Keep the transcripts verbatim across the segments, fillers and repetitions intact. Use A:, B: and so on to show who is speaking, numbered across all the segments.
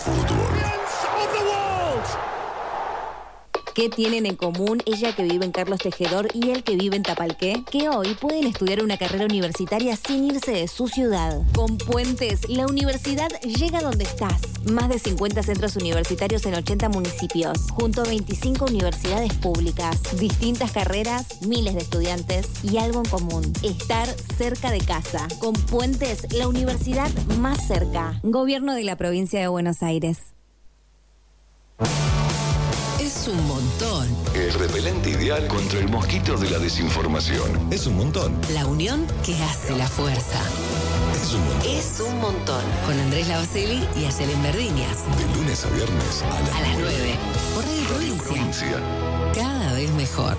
A: fútbol.
B: ¿Qué tienen en común ella que vive en Carlos Tejedor y él que vive en Tapalqué? Que hoy pueden estudiar una carrera universitaria sin irse de su ciudad. Con Puentes, la universidad llega donde estás. Más de cincuenta centros universitarios en ochenta municipios, junto a veinticinco universidades públicas. Distintas carreras, miles de estudiantes y algo en común: estar cerca de casa. Con Puentes, la universidad más cerca. Gobierno de la Provincia de Buenos Aires.
C: Es un montón.
A: El repelente ideal contra el mosquito de la desinformación. Es un montón.
C: La unión que hace la fuerza.
A: Es un montón.
C: Es un montón. Con Andrés Lavaceli y Ayelen Verdiñas.
A: De lunes a viernes a las,
C: a las nueve. Por Radio Provincia.
A: Provincia.
C: Cada vez mejor.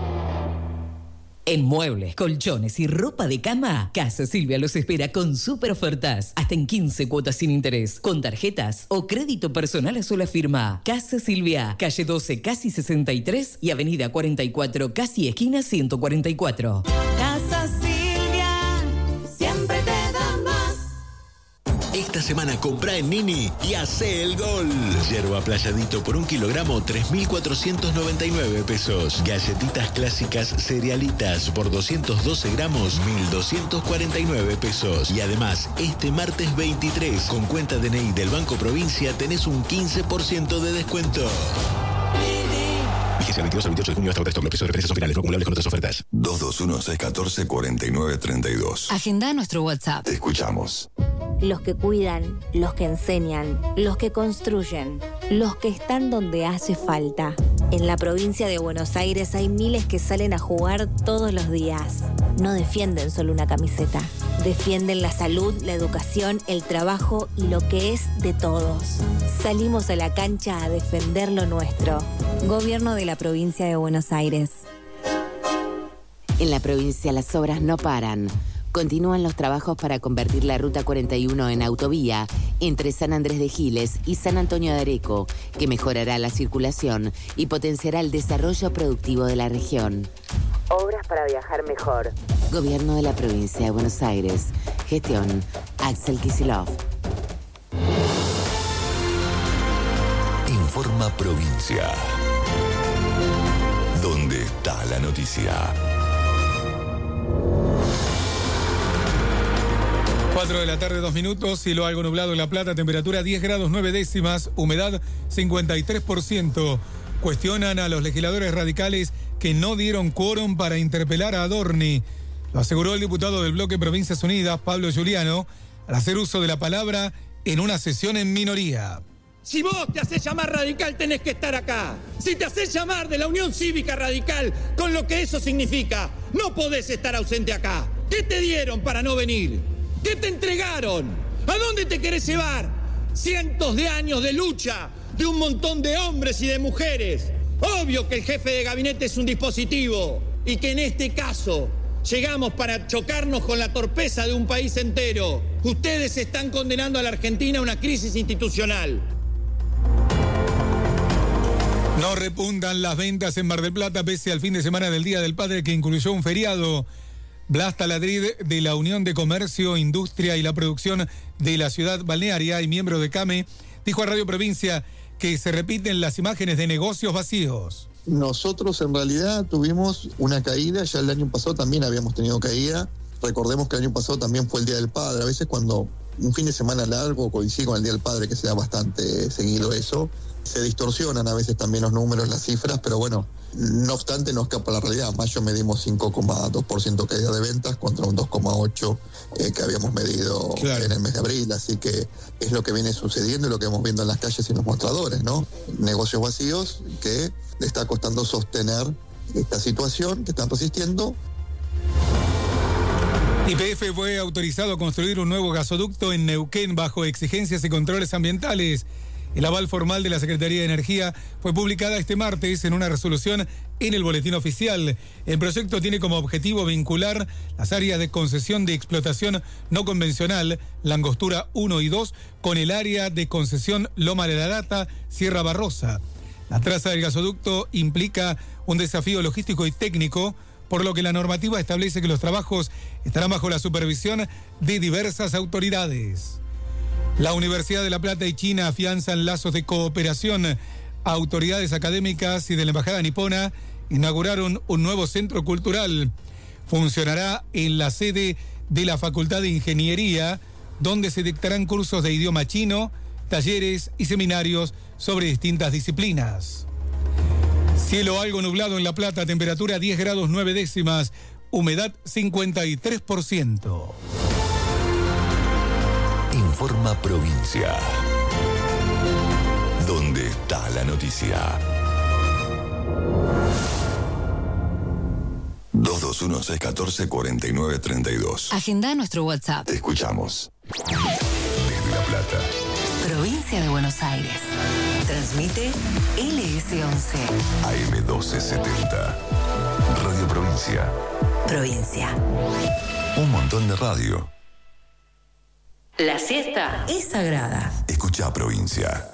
D: En muebles, colchones y ropa de cama, Casa Silvia los espera con super ofertas. Hasta en quince cuotas sin interés, con tarjetas o crédito personal a sola firma. Casa Silvia, calle doce, casi sesenta y tres y avenida cuarenta y cuatro, casi esquina ciento cuarenta y cuatro.
E: Casa Silvia, siempre te da más.
F: Esta semana comprá en Nini y hacé el gol. Yerba Playadito por un kilogramo, tres mil cuatrocientos noventa y nueve pesos. Galletitas clásicas cerealitas por doscientos doce gramos, mil doscientos cuarenta y nueve pesos. Y además, este martes veintitrés, con cuenta D N I del Banco Provincia, tenés un quince por ciento de descuento. Vigencia veintidós al veintiocho de junio hasta agotar stock. Los precios de referencia son finales, no acumulables con otras ofertas.
A: dos dos uno, seis uno cuatro, cuatro nueve tres dos.
C: Agenda nuestro WhatsApp.
A: Te escuchamos.
B: Los que cuidan, los que enseñan, los que construyen, los que están donde hace falta. En la provincia de Buenos Aires hay miles que salen a jugar todos los días. No defienden solo una camiseta. Defienden la salud, la educación, el trabajo y lo que es de todos. Salimos a la cancha a defender lo nuestro. Gobierno de la provincia de Buenos Aires.
G: En la provincia las obras no paran. Continúan los trabajos para convertir la Ruta cuarenta y uno en autovía entre San Andrés de Giles y San Antonio de Areco, que mejorará la circulación y potenciará el desarrollo productivo de la región. Obras para viajar mejor. Gobierno de la provincia de Buenos Aires. Gestión Axel Kicillof.
A: Informa Provincia. ¿Dónde está la noticia?
H: cuatro de la tarde, dos minutos, cielo algo nublado en La Plata, temperatura diez grados nueve décimas, humedad cincuenta y tres por ciento. Cuestionan a los legisladores radicales que no dieron quórum para interpelar a Adorni. Lo aseguró el diputado del bloque Provincias Unidas, Pablo Giuliano, al hacer uso de la palabra en una sesión en minoría.
I: Si vos te haces llamar radical, tenés que estar acá. Si te haces llamar de la Unión Cívica Radical, con lo que eso significa, no podés estar ausente acá. ¿Qué te dieron para no venir? ¿Qué te entregaron? ¿A dónde te querés llevar? Cientos de años de lucha de un montón de hombres y de mujeres. Obvio que el jefe de gabinete es un dispositivo y que en este caso llegamos para chocarnos con la torpeza de un país entero. Ustedes están condenando a la Argentina a una crisis institucional.
H: No repuntan las ventas en Mar del Plata pese al fin de semana del Día del Padre que incluyó un feriado. Blas Taladrid, de la Unión de Comercio, Industria y la Producción de la Ciudad Balnearia y miembro de CAME, dijo a Radio Provincia que se repiten las imágenes de negocios vacíos.
J: Nosotros en realidad tuvimos una caída, ya el año pasado también habíamos tenido caída. Recordemos que el año pasado también fue el Día del Padre. A veces cuando un fin de semana largo coincide con el Día del Padre, que se da bastante seguido eso, se distorsionan a veces también los números, las cifras, pero bueno, no obstante no escapa la realidad. En mayo medimos cinco coma dos por ciento caída de ventas contra un dos coma ocho por ciento eh, que habíamos medido claro. en el mes de abril, así que es lo que viene sucediendo y lo que vamos viendo en las calles y en los mostradores, ¿no? Negocios vacíos que le está costando sostener esta situación, que están resistiendo.
H: Y P F fue autorizado a construir un nuevo gasoducto en Neuquén bajo exigencias y controles ambientales. El aval formal de la Secretaría de Energía fue publicada este martes en una resolución en el Boletín Oficial. El proyecto tiene como objetivo vincular las áreas de concesión de explotación no convencional, Langostura uno y dos, con el área de concesión Loma de la Lata, Sierra Barrosa. La traza del gasoducto implica un desafío logístico y técnico, por lo que la normativa establece que los trabajos estarán bajo la supervisión de diversas autoridades. La Universidad de La Plata y China afianzan lazos de cooperación. Autoridades académicas y de la Embajada nipona inauguraron un nuevo centro cultural. Funcionará en la sede de la Facultad de Ingeniería, donde se dictarán cursos de idioma chino, talleres y seminarios sobre distintas disciplinas. Cielo algo nublado en La Plata, temperatura diez grados nueve décimas, humedad cincuenta y tres por ciento.
A: Informa Provincia. ¿Dónde está la noticia? dos dos uno seis uno cuatro cuatro nueve tres dos.
C: Agenda nuestro WhatsApp.
A: Te escuchamos. Desde La Plata.
C: Provincia de Buenos Aires. Transmite L S once.
A: A M doce setenta. Radio Provincia.
C: Provincia.
A: Un montón de radio.
C: La siesta es sagrada.
A: Escucha Provincia.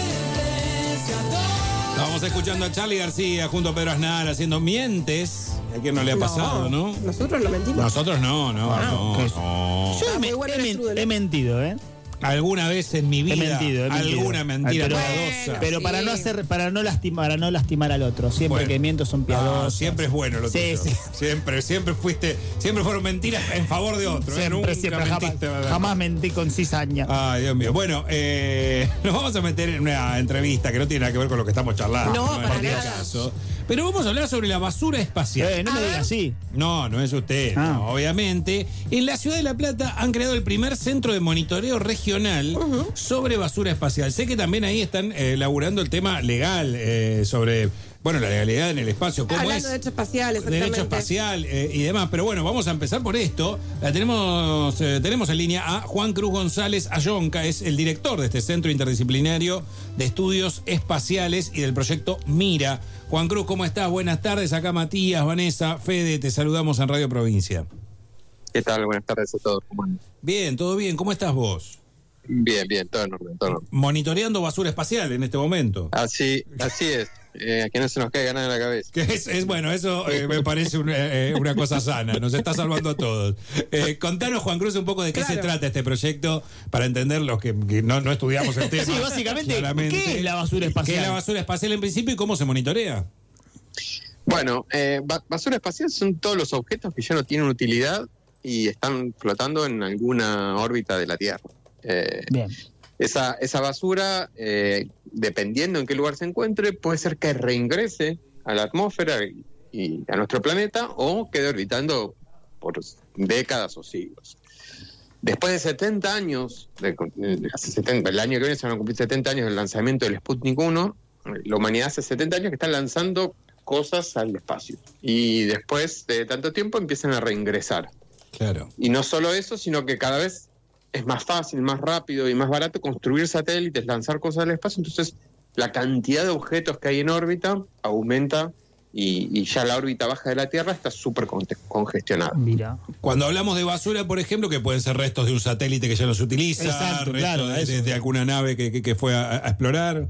K: Escuchando a Charly García junto a Pedro Aznar haciendo Mientes. ¿A quién no le ha pasado, no?
L: Nosotros no mentimos.
K: Nosotros no, no,
L: Ah,
K: no,
M: que-
K: no.
M: Yo
L: Ah,
M: he,
L: muy
M: me-
L: bueno
M: he
L: el
M: men-
L: estudio,
M: he mentido, ¿eh?
K: Alguna vez en mi vida,
M: He mentido, he mentido.
K: alguna mentira
M: pero,
K: piadosa.
M: pero
L: Sí.
M: para no hacer, para no lastimar, para no lastimar al otro. Siempre
K: Bueno.
M: que miento son piadosos.
K: Ah, siempre es bueno lo
M: Sí,
K: tuyo.
M: sí.
K: Siempre, siempre fuiste, siempre fueron mentiras en favor de otro. ¿eh?
M: Siempre,
K: Nunca
M: siempre, jamás,
K: mentiste, ¿verdad?
M: jamás mentí con cizaña.
K: Ay, Dios mío. Bueno, eh, nos vamos a meter en una entrevista que no tiene nada que ver con lo que estamos charlando.
L: No,
K: en
L: para
K: este
L: nada.
K: caso. Pero vamos a hablar sobre la basura espacial.
M: Eh, no me digas así.
K: No, no es usted,
M: Ah.
K: no, obviamente. En la ciudad de La Plata han creado el primer centro de monitoreo regional sobre basura espacial. Sé que también ahí están eh, laburando el tema legal eh, sobre, bueno, la legalidad en el espacio. ¿Cómo
L: Hablando
K: es?
L: de derecho espacial, exactamente.
K: Derecho espacial eh, y demás. Pero bueno, vamos a empezar por esto. La tenemos, eh, tenemos en línea a Juan Cruz González Ayonca, es el director de este Centro Interdisciplinario de Estudios Espaciales y del proyecto Mira. Juan Cruz, ¿cómo estás? Buenas tardes. Acá Matías, Vanessa, Fede, te saludamos en Radio Provincia.
N: ¿Qué tal? Buenas tardes a todos. ¿Cómo andan?
K: Bien, todo bien. ¿Cómo estás vos?
N: Bien, bien, todo en orden, todo en orden.
K: Monitoreando basura espacial en este momento.
N: Así, así es. Eh, que no se nos caiga nada en la cabeza.
K: Que es, es bueno, eso eh, me parece un, eh, una cosa sana, nos está salvando a todos. Eh, contanos, Juan Cruz, un poco de qué
L: Claro.
K: se trata este proyecto para entender los que, que no, no estudiamos el tema.
M: Sí, básicamente,
K: claramente.
M: ¿qué es la basura espacial?
K: ¿Qué es la basura espacial en principio y cómo se monitorea?
N: Bueno, eh, ba- basura espacial son todos los objetos que ya no tienen utilidad y están flotando en alguna órbita de la Tierra. Eh,
M: Bien.
N: esa, esa basura, eh, dependiendo en qué lugar se encuentre, puede ser que reingrese a la atmósfera y, y a nuestro planeta o quede orbitando por décadas o siglos. Después de setenta años, de, de- hace setenta, el año que viene se van a cumplir setenta años del lanzamiento del Sputnik uno, la humanidad hace setenta años que está lanzando cosas al espacio. Y después de tanto tiempo empiezan a reingresar.
K: Claro.
N: Y no solo eso, sino que cada vez es más fácil, más rápido y más barato construir satélites, lanzar cosas al espacio. Entonces, la cantidad de objetos que hay en órbita aumenta y, y ya la órbita baja de la Tierra está súper con- congestionada.
M: Mira.
K: Cuando hablamos de basura, por ejemplo, que pueden ser restos de un satélite que ya no se utiliza,
M: Exacto,
K: restos
M: claro,
K: de,
M: eso.
K: de- de alguna nave que, que- que fue a, a explorar.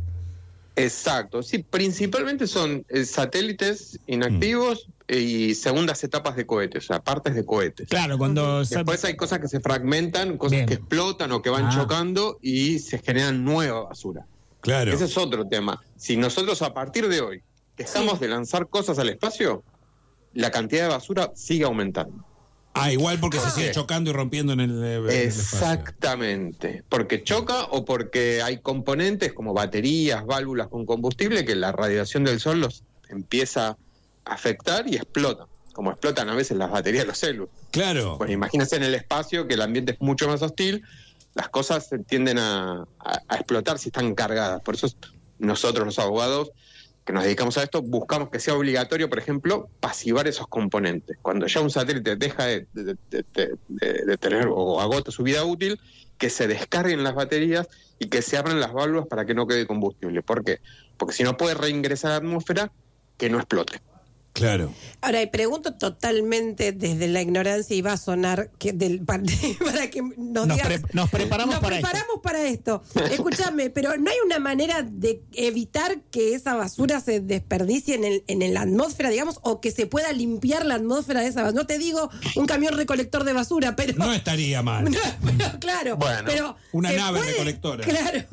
N: Exacto, sí, principalmente son eh, satélites inactivos y segundas etapas de cohetes, o sea, partes de cohetes.
M: Claro, cuando...
N: Después hay cosas que se fragmentan, cosas
M: Bien.
N: que explotan o que van
M: Ah.
N: chocando y se generan nueva basura.
K: Claro.
N: Ese es otro tema. Si nosotros a partir de hoy dejamos de lanzar cosas al espacio, la cantidad de basura sigue aumentando.
K: Ah, igual porque
N: Ah.
K: se sigue chocando y rompiendo en el, en el espacio.
N: Exactamente. Porque choca o porque hay componentes como baterías, válvulas con combustible que la radiación del sol los empieza a afectar y explotan. Como explotan a veces las baterías de los celulares.
K: Claro.
N: Pues imagínense en el espacio que el ambiente es mucho más hostil, las cosas se tienden a, a- a explotar si están cargadas. Por eso es- nosotros los abogados que nos dedicamos a esto buscamos que sea obligatorio, por ejemplo, pasivar esos componentes. Cuando ya un satélite deja de, de- de- de- de- de tener o agota su vida útil, que se descarguen las baterías y que se abran las válvulas para que no quede combustible. ¿Por qué? Porque si no puede reingresar a la atmósfera, que no explote.
K: Claro.
L: Ahora, y pregunto totalmente desde la ignorancia y va a sonar que del, para, para que nos,
M: Nos,
L: digas-
M: pre- nos preparamos
L: nos
M: para
L: preparamos para esto. Escúchame, pero ¿no hay una manera de evitar que esa basura se desperdicie en, el, en la atmósfera, digamos, o que se pueda limpiar la atmósfera de esa basura? No te digo un camión recolector de basura, pero...
K: No estaría mal.
L: pero, claro,
N: Bueno,
L: pero...
K: una
L: ¿se
K: nave
L: puede?
K: recolectora.
L: Claro.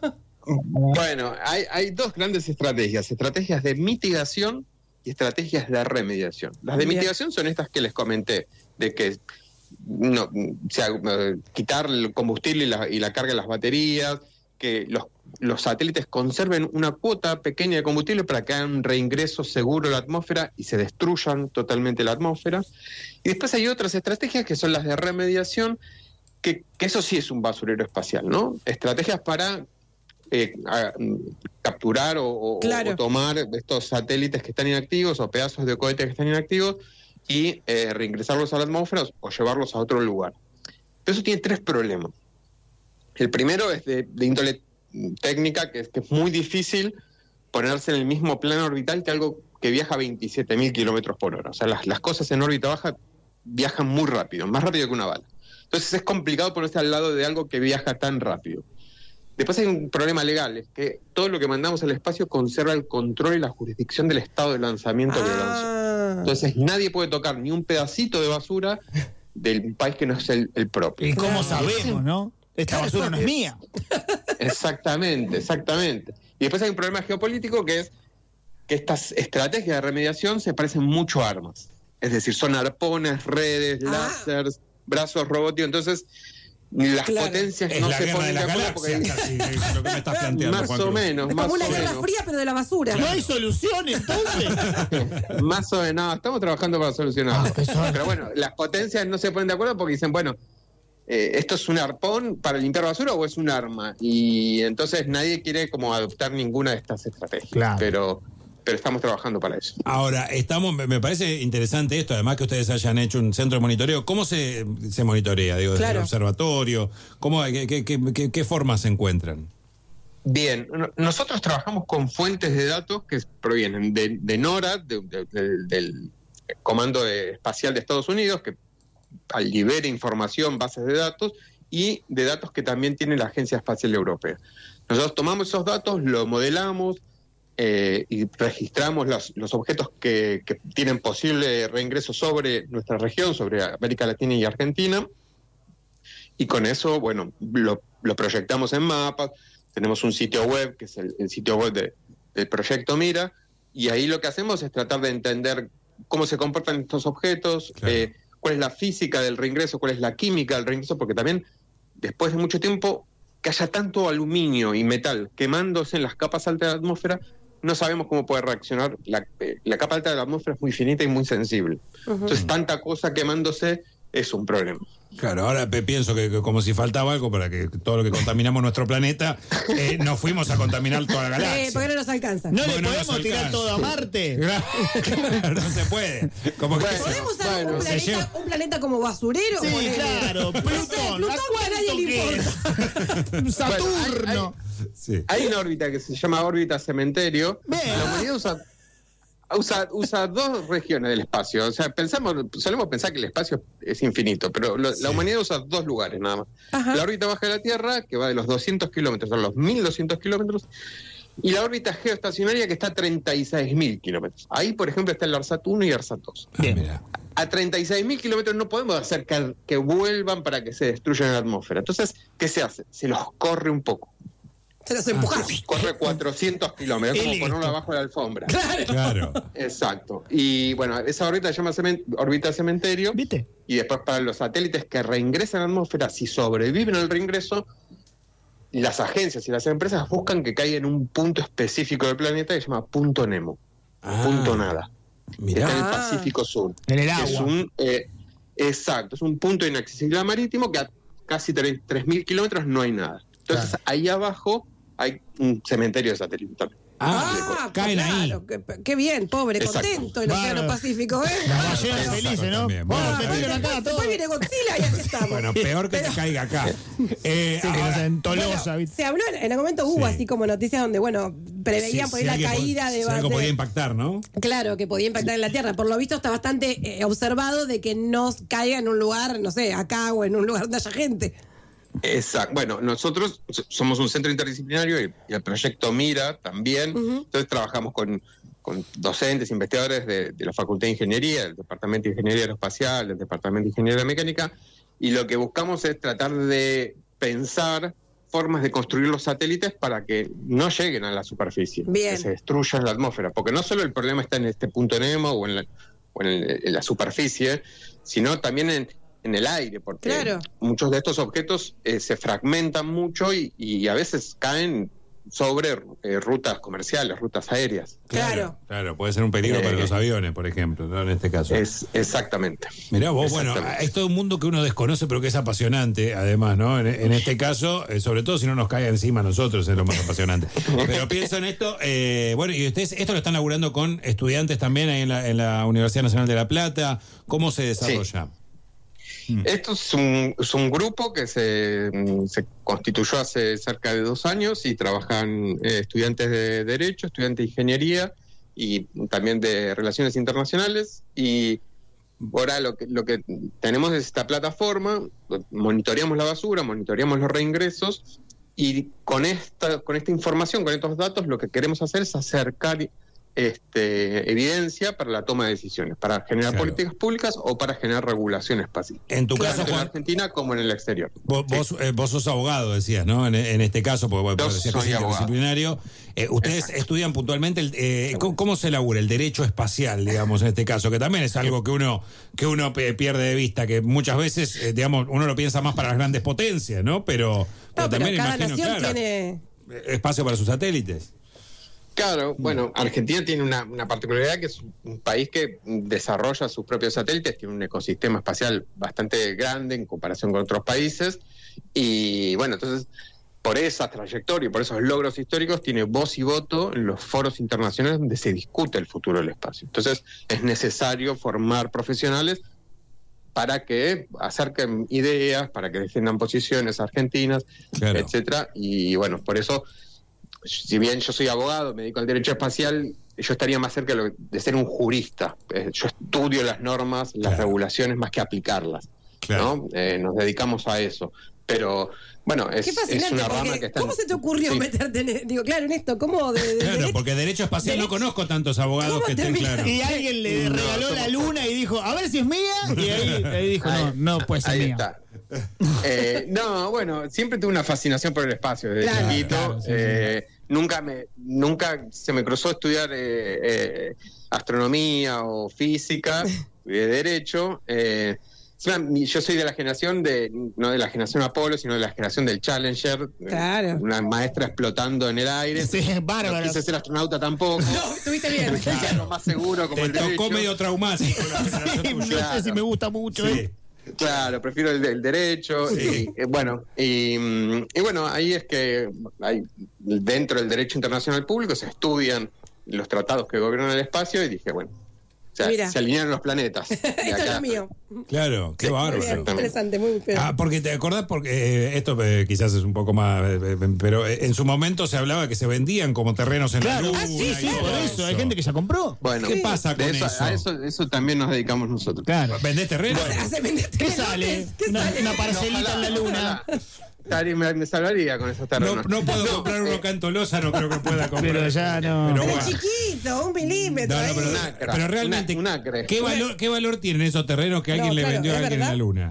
N: Bueno, hay, hay dos grandes estrategias, estrategias de mitigación y estrategias de remediación. Las de
L: Bien.
N: mitigación son estas que les comenté, de que no, o sea, eh, quitar el combustible y la, y la carga de las baterías, que los, los satélites conserven una cuota pequeña de combustible para que hagan un reingreso seguro a la atmósfera y se destruyan totalmente la atmósfera. Y después hay otras estrategias que son las de remediación, que, que eso sí es un basurero espacial, ¿no? Estrategias para eh, a- capturar o, o-
L: Claro.
N: o tomar estos satélites que están inactivos o pedazos de cohetes que están inactivos y eh, reingresarlos a la atmósfera o llevarlos a otro lugar. Pero eso tiene tres problemas. El primero es de, de índole técnica, que es, que es muy difícil ponerse en el mismo plano orbital que algo que viaja a veintisiete mil kilómetros por hora. O sea, las, las cosas en órbita baja viajan muy rápido, más rápido que una bala. Entonces es complicado ponerse al lado de algo que viaja tan rápido. Después hay un problema legal, es que todo lo que mandamos al espacio conserva el control y la jurisdicción del estado de lanzamiento que lo lanzó.
L: Ah,
N: Entonces nadie puede tocar ni un pedacito de basura del país que no es el, el propio.
M: ¿Y cómo sabemos, no? Esta basura no es mía.
N: Exactamente, exactamente. Y después hay un problema geopolítico que es que estas estrategias de remediación se parecen mucho a armas. Es decir, son arpones, redes,
L: Ah.
N: láseres, brazos robóticos. Entonces, las
L: Claro.
N: potencias
K: Es
N: no
K: la
N: se
K: guerra
N: ponen
K: de
N: de
K: la
N: acuerdo porque
K: galaxia, casi, es lo que me estás planteando,
N: más
K: Juan
N: o
K: Cruz.
N: menos,
L: Es
N: más
L: como una
N: o
L: guerra
N: menos.
L: fría, pero de la basura.
M: No hay solución, entonces.
N: Más o menos, no, estamos trabajando para solucionarlo.
M: Ah, qué suerte.
N: Pero bueno, las potencias no se ponen de acuerdo porque dicen, bueno, eh, ¿esto es un arpón para limpiar basura o es un arma? Y entonces nadie quiere como adoptar ninguna de estas estrategias.
M: Claro.
N: Pero, pero estamos trabajando para eso.
K: Ahora, estamos, me me parece interesante esto, además que ustedes hayan hecho un centro de monitoreo. ¿Cómo se, se monitorea? Digo, desde
L: Claro.
K: el observatorio. ¿Cómo, qué, qué, qué, qué- qué formas se encuentran?
N: Bien, no- nosotros trabajamos con fuentes de datos que provienen de, de NORAD, de- de- del- del Comando de- Espacial de Estados Unidos, que libera información, bases de datos, y de datos que también tiene la Agencia Espacial Europea. Nosotros tomamos esos datos, los modelamos eh, y registramos los, los objetos que, que tienen posible reingreso sobre nuestra región, sobre América Latina y Argentina, y con eso, bueno, lo, lo proyectamos en mapas. Tenemos un sitio web, que es el, el sitio web de- del proyecto Mira, y ahí lo que hacemos es tratar de entender cómo se comportan estos objetos,
K: Claro.
N: eh, cuál es la física del reingreso, cuál es la química del reingreso, porque también, después de mucho tiempo, que haya tanto aluminio y metal quemándose en las capas altas de la atmósfera, no sabemos cómo puede reaccionar. La, eh, la capa alta de la atmósfera es muy finita y muy sensible. Entonces, tanta cosa quemándose es un problema.
K: Claro, ahora pe- pienso que, que como si faltaba algo para que todo lo que contaminamos nuestro planeta, eh, nos fuimos a contaminar toda la galaxia.
L: Eh, porque no nos alcanza.
M: No
K: Bueno,
M: le podemos
K: nos
M: tirar
K: alcanza.
M: todo a Marte.
K: Claro, no se puede. Como que
N: Bueno,
L: ¿Podemos usar
N: bueno,
L: un,
K: se
L: planeta,
K: lleva-
L: un planeta como basurero?
M: Sí,
L: Ponele.
M: claro.
L: No sé,
M: Plutón.
L: Plutón
M: ¿A
L: que a nadie le
M: cuánto
L: importa.
M: que es? Saturno.
K: Sí.
N: Hay una órbita que se llama órbita cementerio.
M: Bien.
N: La humanidad usa, usa, usa dos regiones del espacio. O sea, pensamos, solemos pensar que el espacio es infinito, pero lo-
K: Sí.
N: la humanidad usa dos lugares nada más.
L: Ajá.
N: La órbita baja de la Tierra, que va de los doscientos kilómetros a los mil doscientos kilómetros, y la órbita geoestacionaria, que está a treinta y seis mil kilómetros. Ahí, por ejemplo, está el ARSAT uno y ARSAT dos.
K: Ah, mira.
N: A treinta y seis mil kilómetros no podemos hacer que, que vuelvan para que se destruyan en la atmósfera. Entonces, ¿qué se hace? Se los corre un poco.
L: Se los empujás.
N: Corre cuatrocientos kilómetros,
M: Y
N: como
M: listo.
N: ponerlo abajo de la alfombra.
K: Claro.
N: Exacto. Y bueno, esa órbita se llama cemen- órbita cementerio.
M: ¿Viste?
N: Y después, para los satélites que reingresan a la atmósfera, si sobreviven al reingreso, las agencias y las empresas buscan que caiga en un punto específico del planeta que se llama punto Nemo.
K: Ah,
N: Punto nada.
K: mirá.
N: Está en el
L: Ah.
N: Pacífico Sur.
M: En el
N: Que Es
M: agua.
N: un, eh, exacto, es un punto inaccesible al marítimo que a casi tres mil kilómetros no hay nada. Entonces, ahí abajo hay un cementerio de satélites también.
K: Ah, caen ahí.
L: claro, qué, qué bien, pobre,
N: Exacto.
L: contento el
M: Bárbaro.
L: Océano Pacífico, ¿eh?
M: Las
L: Bueno,
M: ballenas
L: pero-
M: felices, ¿no?
K: También,
M: Bueno,
K: bueno,
M: te
K: está
M: tiran
K: bien.
M: acá
L: Después,
M: todo.
L: después viene Godzilla y aquí estamos.
K: Bueno, peor que te caiga acá. Eh,
M: Sí, que
K: ahora-
M: nos en Tolosa,
L: Bueno,
M: ¿viste?
L: se habló, en algún momento hubo
K: Sí.
L: así como noticias donde, bueno, preveían
K: Sí,
L: por
K: si
L: ahí la
K: alguien pod-
L: caída de
K: si algo
L: de-
K: podía impactar, ¿no?
L: Claro, que podía impactar en la Tierra. Por lo visto está bastante eh, observado de que no caiga en un lugar, no sé, acá o en un lugar donde haya gente.
N: Exacto. Bueno, nosotros so- somos un centro interdisciplinario y, y el proyecto Mira también.
L: Ujú.
N: Entonces trabajamos con, con docentes, investigadores de, de la Facultad de Ingeniería, del Departamento de Ingeniería Aeroespacial, del Departamento de Ingeniería Mecánica, y lo que buscamos es tratar de pensar formas de construir los satélites para que no lleguen a la superficie,
L: Bien.
N: que se destruya la atmósfera, porque no solo el problema está en este punto Nemo o en la, o en el- en la superficie, sino también en, en el aire, porque
L: Claro.
N: muchos de estos objetos eh, se fragmentan mucho y, y a veces caen sobre eh, rutas comerciales, rutas aéreas.
L: Claro.
K: Claro, puede ser un peligro
N: Eh,
K: para los aviones, por ejemplo, ¿no? En este caso.
N: Es exactamente.
K: Mirá vos, bueno,
N: Exactamente.
K: es todo un mundo que uno desconoce, pero que es apasionante, además, ¿no? En, en este caso, eh, sobre todo si no nos cae encima a nosotros, es lo más apasionante. Pero pienso en esto, eh, bueno, y ustedes esto lo están laburando con estudiantes también ahí en la, en la Universidad Nacional de La Plata. ¿Cómo se desarrolla?
N: Esto es un, es un grupo que se, mm, se constituyó hace cerca de dos años y trabajan eh, estudiantes de Derecho, estudiantes de Ingeniería y también de Relaciones Internacionales. Y ahora lo que, lo que tenemos es esta plataforma, monitoreamos la basura, monitoreamos los reingresos y con esta, con esta información, con estos datos, lo que queremos hacer es acercar este, evidencia para la toma de decisiones, para generar
K: Claro.
N: políticas públicas o para generar regulación espacial.
K: En tu caso,
N: tanto en
K: Juan-
N: Argentina como en el exterior.
K: Vos, vos, eh, vos sos abogado, decías, ¿no? En, en este caso, porque bueno,
N: Yo
K: decías que
N: soy
K: es
N: abogado.
K: interdisciplinario. Eh, ustedes estudian puntualmente el, eh, ¿cómo, cómo se elabora el derecho espacial, digamos, en este caso? Que también es algo que uno que uno pe- pierde de vista, que muchas veces, eh, digamos, uno lo piensa más para las grandes potencias, ¿no? Pero,
L: No,
K: pero
L: pero
K: también
L: cada
K: imagino,
L: nación
K: claro,
L: tiene...
K: espacio para sus satélites.
N: Claro, bueno, Argentina tiene una, una particularidad que es un país que desarrolla sus propios satélites, tiene un ecosistema espacial bastante grande en comparación con otros países, y bueno, entonces por esa trayectoria y por esos logros históricos tiene voz y voto en los foros internacionales donde se discute el futuro del espacio. Entonces es necesario formar profesionales para que acerquen ideas, para que defiendan posiciones argentinas,
K: Claro.
N: etcétera, y bueno, por eso, si bien yo soy abogado, me dedico al derecho espacial, yo estaría más cerca de, lo- de ser un jurista. Eh, Yo estudio las normas, las
K: Claro.
N: regulaciones, más que aplicarlas.
K: Claro.
N: ¿no? Eh, nos dedicamos a eso. Pero, bueno, es,
L: Qué fascinante,
N: es una
L: porque
N: rama que está...
L: ¿cómo se te ocurrió
N: Sí.
L: meterte en, digo, claro, en esto? ¿Cómo de, de-
K: Claro,
L: derecho?
K: porque derecho espacial no
L: derecho-
K: conozco tantos abogados
L: ¿Cómo
K: que estén
L: termina?
K: claros.
M: Y alguien le
N: No,
M: regaló la
N: somos-
M: luna y dijo, a ver si es mía. Y ahí, ahí dijo, no, no puede ser
N: Ahí
M: mía.
N: está. Eh, no, bueno, siempre tuve una fascinación por el espacio desde
L: Claro,
N: chiquito.
K: claro, sí,
N: eh, Nunca me, nunca se me cruzó estudiar eh, eh, astronomía o física, de derecho. Eh, encima, mi- yo soy de la generación de, no de la generación Apolo, sino de la generación del Challenger. eh,
L: Claro.
N: Una maestra explotando en el aire.
M: Sí, bárbaro.
N: No quise ser astronauta tampoco.
L: No, estuviste bien.
N: Pensé que lo más seguro como
K: Te
N: el
K: tocó
N: derecho.
K: medio traumático la generación
M: Sí, no
K: tuya.
M: sé si me gusta mucho.
K: Sí.
M: ¿eh?
N: Claro, prefiero el, el derecho.
K: Sí.
N: Y, eh, bueno, y, mm, y bueno, ahí es que hay, dentro del derecho internacional público se estudian los tratados que gobiernan el espacio y dije, bueno, o sea,
L: Mira.
N: se alinearon los planetas. Y
L: Esto es
N: acá-
L: lo mío.
K: Claro, qué
N: Sí,
L: Muy
K: bárbaro.
L: bien,
N: Exactamente.
L: interesante, muy bien.
K: Ah, porque te acordás, porque eh, esto eh, quizás es un poco más, eh, eh, pero eh, en su momento se hablaba que se vendían como terrenos en
M: Claro.
K: la luna.
M: Ah, sí, sí,
K: y
M: por
K: todo
M: eso. Hay gente que ya compró.
N: Bueno,
K: ¿Qué pasa
N: de
K: con
N: eso,
K: eso?
N: A eso, eso también nos dedicamos nosotros.
M: Claro.
K: ¿Vendés terreno?
L: Hace- vendiste
M: ¿Qué
L: relojes,
M: sale?
L: ¿Qué
M: Una,
L: sale?
M: una parcelita en la luna.
N: Ojalá. Cari, me, me salvaría con esos
K: No,
N: terrenos.
K: no puedo comprar uno
N: eh,
K: cantolosa, no creo que pueda comprar.
M: Pero ya no.
K: Pero
L: Pero
K: bueno.
L: chiquito, un milímetro.
K: No, no,
L: ahí.
K: pero,
N: Un acre,
K: pero realmente,
N: un acre.
K: ¿qué, valor, ¿qué valor tienen esos terrenos que alguien
L: No,
K: le
L: claro,
K: vendió a
L: ¿es
K: alguien en la
L: verdad?
K: luna?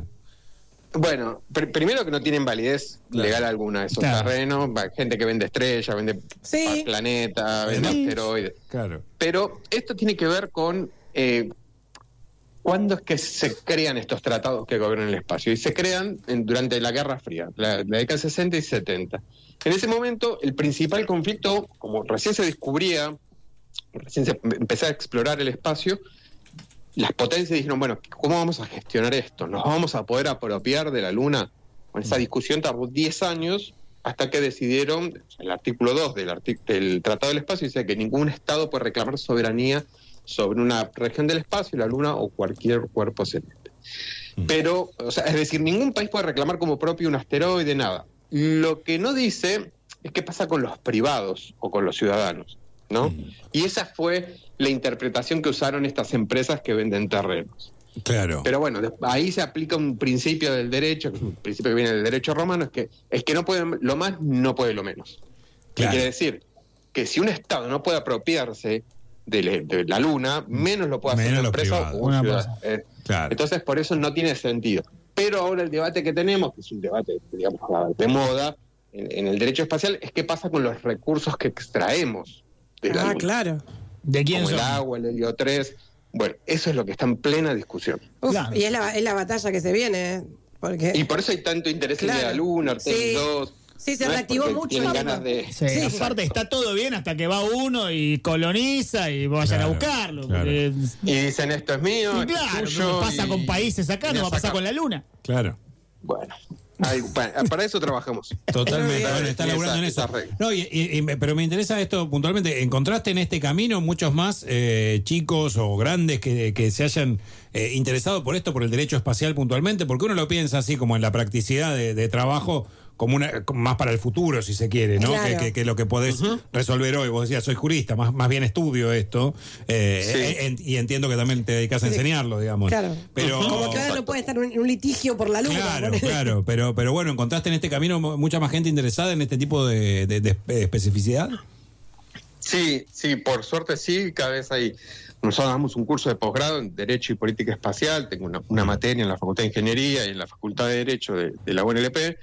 N: Bueno, pr- primero que no tienen validez legal alguna de esos
M: Claro.
N: terrenos. Va, gente que vende estrellas, vende
L: Sí.
N: planetas, vende
K: Sí.
N: asteroides.
K: Claro.
N: Pero esto tiene que ver con eh, cuándo es que se crean estos tratados que gobiernan el espacio. Y se crean en- durante la Guerra Fría, la, la década sesenta y setenta. En ese momento, el principal conflicto, como recién se descubría, recién se empezaba a explorar el espacio, las potencias dijeron, bueno, ¿cómo vamos a gestionar esto? ¿Nos vamos a poder apropiar de la Luna? Bueno, esa discusión tardó diez años hasta que decidieron, el artículo dos del, artic- del Tratado del Espacio dice que ningún Estado puede reclamar soberanía sobre una región del espacio, la Luna o cualquier cuerpo celeste. Pero, o sea, es decir, ningún país puede reclamar como propio un asteroide, nada. Lo que no dice es qué pasa con los privados o con los ciudadanos, ¿no? Y esa fue la interpretación que usaron estas empresas que venden terrenos.
K: Claro.
N: Pero bueno, de- ahí se aplica un principio del derecho, que es un principio que viene del derecho romano, es que es que no puede lo más, no puede lo menos. ¿Qué
K: Claro.
N: quiere decir? Que si un Estado no puede apropiarse de, le- de la Luna, menos lo puede hacer
K: Menos
N: una
K: los
N: empresa
K: privados.
N: o un
M: Una
N: ciudadano. Eh,
K: Claro.
N: Entonces, por eso no tiene sentido. Pero ahora el debate que tenemos, que es un debate, digamos, de moda, en, en el derecho espacial, es qué pasa con los recursos que extraemos de la
L: Ah,
N: Luna.
L: claro.
M: ¿De quién
N: Como el
M: son?
N: agua, el helio tres. Bueno, eso es lo que está en plena discusión.
L: Uf,
M: Claro.
L: y es la, es la batalla que se viene. ¿eh? Porque...
N: Y por eso hay tanto interés en
L: Claro.
N: la Luna, Artemis
L: Sí.
N: dos.
L: Sí, se
N: No es
L: reactivó
N: porque
L: mucho.
N: Tienen
L: Vamos.
N: ganas de...
M: Sí,
L: Sí.
M: aparte está todo bien hasta que va uno y coloniza y vayan
K: Claro,
M: a buscarlo.
K: claro.
M: porque-
N: Y dicen esto es mío,
M: y
N: esto
M: claro,
N: es tuyo.
M: no pasa
N: y-
M: con países acá,
N: y
M: no va a pasar
N: acá.
M: con la luna.
K: Claro.
N: Bueno, hay- para, para eso trabajamos.
K: Totalmente,
N: Esa-
K: bueno, está
N: esa-
K: laburando en eso.
N: esa regla.
K: No, y- y- y me- pero me interesa esto puntualmente. ¿Encontraste en este camino muchos más eh, chicos o grandes que, que se hayan eh, interesado por esto, por el derecho espacial puntualmente? Porque uno lo piensa así como en la practicidad de, de trabajo, como una como más para el futuro, si se quiere, ¿no?
L: Claro.
K: Que, que, que lo que podés resolver hoy. Vos decías, soy jurista, más, más bien estudio esto. eh,
N: Sí.
K: eh, en- y entiendo que también te dedicas a
L: Sí.
K: enseñarlo, digamos.
L: Claro.
K: Pero,
L: Como que ahora no puede estar en un litigio por la luna.
K: Claro,
L: ponele.
K: claro, pero, pero bueno, ¿encontraste en este camino mu- mucha más gente interesada en este tipo de, de- de espe- especificidad?
N: Sí, sí, por suerte sí, cada vez hay... Nosotros damos un curso de posgrado en Derecho y Política Espacial, tengo una, una materia en la Facultad de Ingeniería y en la Facultad de Derecho de, de la U N L P,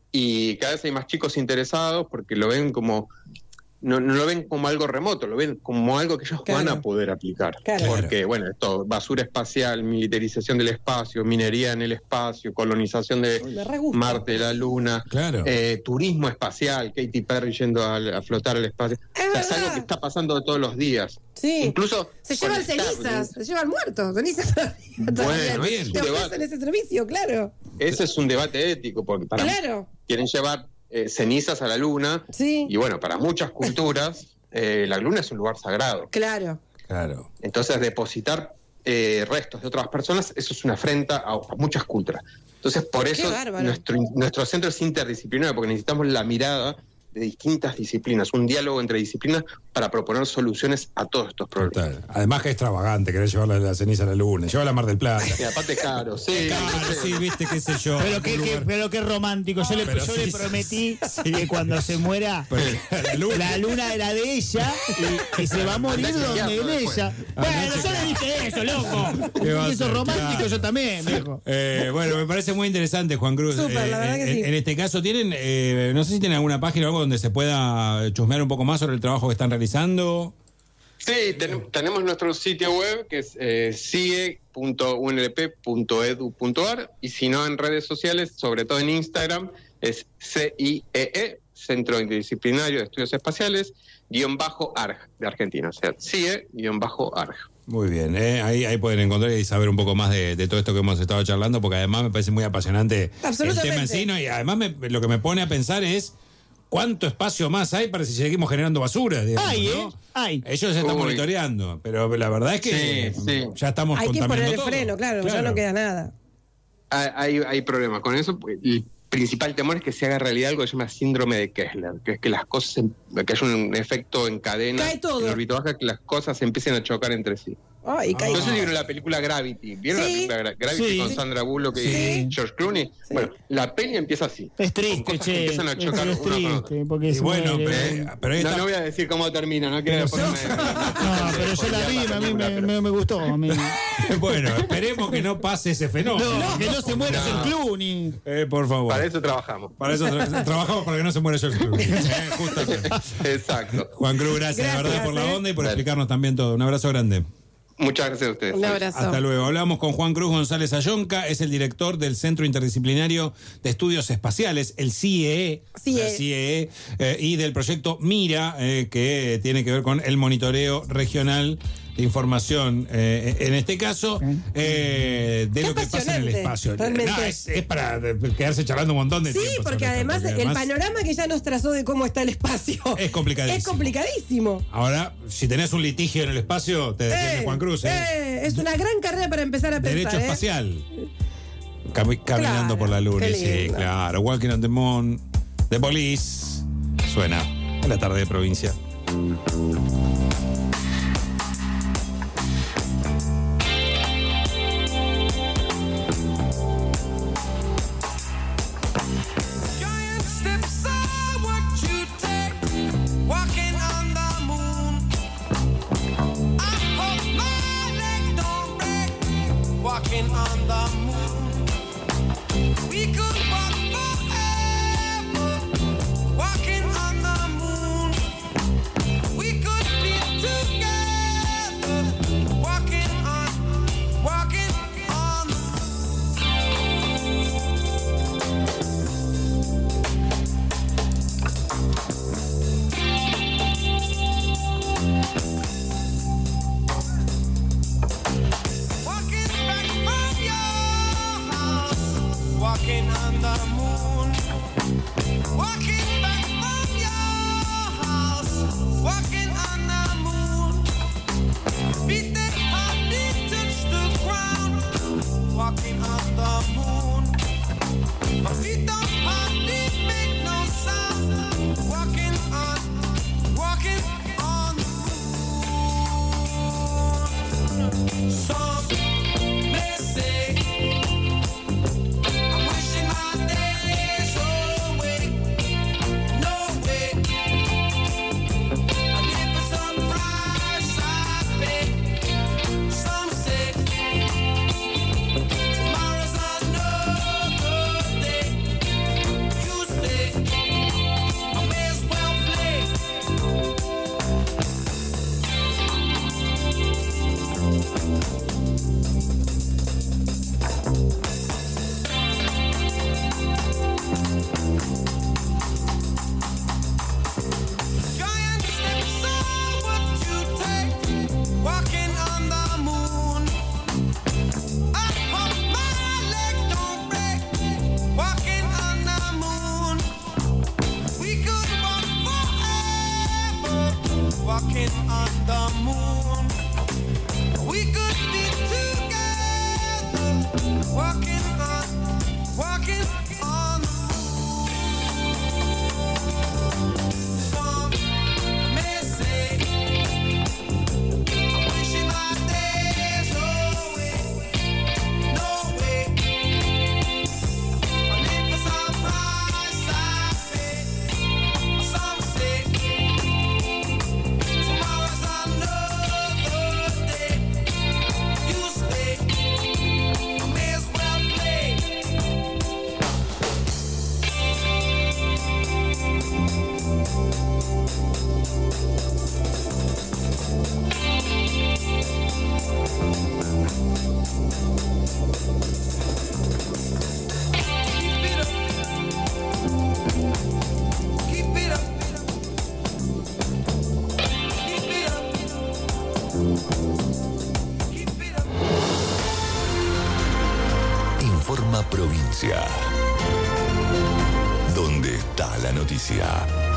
N: y cada vez hay más chicos interesados porque lo ven como... No, no lo ven como algo remoto, lo ven como algo que ellos claro. van a poder aplicar. Claro. Porque, bueno, esto, basura espacial, militarización del espacio, minería en el espacio, colonización de Marte, la Luna, claro. eh, turismo espacial, Katy Perry yendo a, a flotar al espacio. Es, o sea, es algo que está pasando todos los días.
L: Sí.
N: Incluso
L: se llevan cenizas, se llevan muertos, cenizas
N: todavía. Bueno, bien.
L: Te ofrecen ese servicio, claro.
N: Ese es un debate ético, porque para
L: claro.
N: quieren llevar Eh, cenizas a la luna,
L: sí.
N: y bueno, para muchas culturas eh, la luna es un lugar sagrado.
L: Claro.
K: Claro.
N: Entonces depositar eh, restos de otras personas, eso es una afrenta a, a muchas culturas. Entonces por eso nuestro, nuestro centro es interdisciplinario, porque necesitamos la mirada de distintas disciplinas, un diálogo entre disciplinas para proponer soluciones a todos estos problemas.
K: Total. Además que es extravagante querer llevar la, la ceniza a la luna, llevar a la Mar del Plata.
N: Y aparte caro, sí.
K: Claro, sí, viste, qué sé yo.
M: Pero qué, qué, pero qué romántico. Yo, le, yo sí, le prometí sí. que cuando se muera, la luna, la luna era de ella y, y se va a morir donde en ella. Bueno, yo le dije eso, loco. Y eso romántico claro. yo también, viejo.
K: Eh, bueno, me parece muy interesante, Juan Cruz.
L: Super,
K: eh,
L: la verdad que
K: en,
L: sí.
K: en este caso tienen, eh, no sé si tienen alguna página o algo donde se pueda chusmear un poco más sobre el trabajo que están realizando.
N: Sí, ten, tenemos nuestro sitio web que es eh, c i e punto u n l p punto e d u punto a r, y si no en redes sociales, sobre todo en Instagram, es C I E E, Centro Interdisciplinario de Estudios Espaciales, guión bajo A R G de Argentina, o sea, C I E guión bajo A R G.
K: Muy bien, ¿eh? ahí, ahí pueden encontrar y saber un poco más de, de todo esto que hemos estado charlando, porque además me parece muy apasionante el tema en sí, ¿no? Y además me, lo que me pone a pensar es ¿cuánto espacio más hay para si seguimos generando basura? Digamos,
M: hay,
K: ¿no?
M: ¿eh? Hay.
K: Ellos se están Uy. monitoreando, pero la verdad es que
N: sí, sí.
K: ya estamos
L: hay
K: contaminando
L: que ponerle
K: todo.
L: freno, claro, claro, ya no queda nada.
N: Hay, hay problemas con eso. El principal temor es que se haga realidad algo que se llama síndrome de Kessler, que es que las cosas, que haya un efecto en cadena,
L: cae todo.
N: en órbita baja, que las cosas empiecen a chocar entre sí.
L: Ay,
N: no sé si vieron la película Gravity. ¿Vieron
L: sí,
N: la película Gravity
L: sí,
N: con Sandra Bullock y
L: sí.
N: George Clooney? Sí. Bueno, la peli empieza así.
M: Es triste, che.
N: Empiezan a chocar
M: es triste, porque es
K: bueno,
M: muere,
K: pero, pero
N: no,
K: esta...
N: no voy a decir cómo termina, no quiero ponerme...
M: No, pero yo la vi, a mí me, me, me gustó. A mí.
K: Bueno, esperemos que no pase ese fenómeno.
M: No, que no se muera no. George Clooney.
K: Eh, por favor.
N: Para eso trabajamos.
K: Para eso tra trabajamos para que no se muera George Clooney. Eh, justamente.
N: Exacto.
K: Juan Cruz, gracias, gracias de verdad por la onda y por
N: Dale.
K: explicarnos también todo. Un abrazo grande.
N: Muchas gracias a ustedes.
L: Un abrazo.
K: Hasta luego. Hablamos con Juan Cruz González Ayonca, es el director del Centro Interdisciplinario de Estudios Espaciales, el C I E E,
L: C I E E.
K: C I E E, eh, y del proyecto MIRA, eh, que tiene que ver con el monitoreo regional de información, eh, en este caso, eh, de
L: Qué
K: lo que pasa en el espacio.
L: Realmente.
K: No, es, es para quedarse charlando un montón de
L: sí,
K: tiempo.
L: Sí, porque además
K: porque
L: el
K: además
L: panorama que ya nos trazó de cómo está el espacio
K: es complicadísimo.
L: Es complicadísimo.
K: Ahora, si tenés un litigio en el espacio, te defiende
L: eh,
K: Juan Cruz. ¿eh?
L: Eh, es una gran carrera para empezar a pensar.
K: Derecho
L: ¿eh?
K: espacial. Cam caminando
L: claro,
K: por la luna, sí,
L: lindo.
K: claro. Walking on the Moon, The Police. Suena en la tarde de provincia.
E: Walking on the moon, we could walk forever. Walking on the moon, we could be together. walking on the moon. We could be together, walking on, walking on the moon. Some may say, I'm wishing my days away. No way. I live for some price I pay. Some say tomorrow's another day. You stay, I may as well play. Keep it up. Keep it up. Keep it up. Keep it up.
A: Informa Provincia. ¿Dónde está la noticia?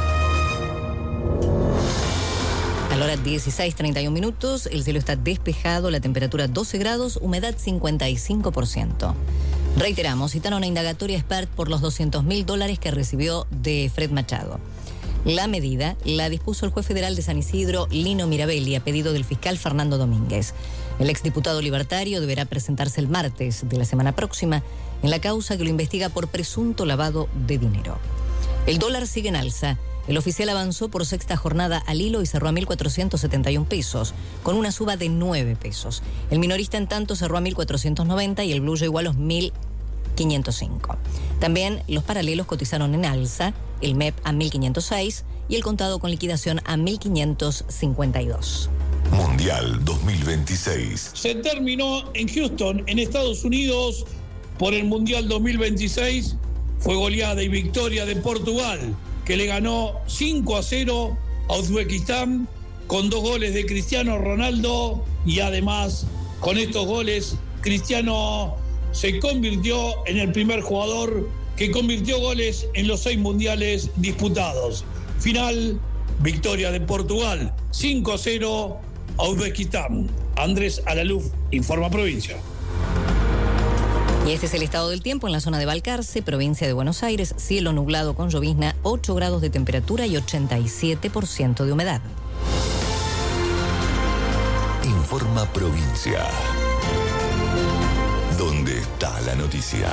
B: A la hora dieciséis treinta y uno minutos, el cielo está despejado, la temperatura doce grados, humedad cincuenta y cinco por ciento. Reiteramos, citan una indagatoria expert por los doscientos mil dólares que recibió de Fred Machado. La medida la dispuso el juez federal de San Isidro, Lino Mirabelli, a pedido del fiscal Fernando Domínguez. El exdiputado libertario deberá presentarse el martes de la semana próxima en la causa que lo investiga por presunto lavado de dinero. El dólar sigue en alza. El oficial avanzó por sexta jornada al hilo y cerró a mil cuatrocientos setenta y uno pesos, con una suba de nueve pesos. El minorista, en tanto, cerró a mil cuatrocientos noventa y el blue llegó a los mil quinientos cinco. También los paralelos cotizaron en alza, el M E P a mil quinientos seis y el contado con liquidación a mil quinientos cincuenta y dos.
A: Mundial dos mil veintiséis.
O: Se terminó en Houston, en Estados Unidos, por el Mundial dos mil veintiséis. Fue goleada y victoria de Portugal, que le ganó cinco a cero a Uzbekistán con dos goles de Cristiano Ronaldo, y además con estos goles Cristiano se convirtió en el primer jugador que convirtió goles en los seis mundiales disputados. Final, victoria de Portugal, cinco a cero a Uzbekistán. Andrés Alaluf, Informa Provincia.
B: Y este es el estado del tiempo en la zona de Balcarce, provincia de Buenos Aires. Cielo nublado con llovizna, ocho grados de temperatura y ochenta y siete por ciento de humedad.
A: Informa Provincia. ¿Dónde está la noticia?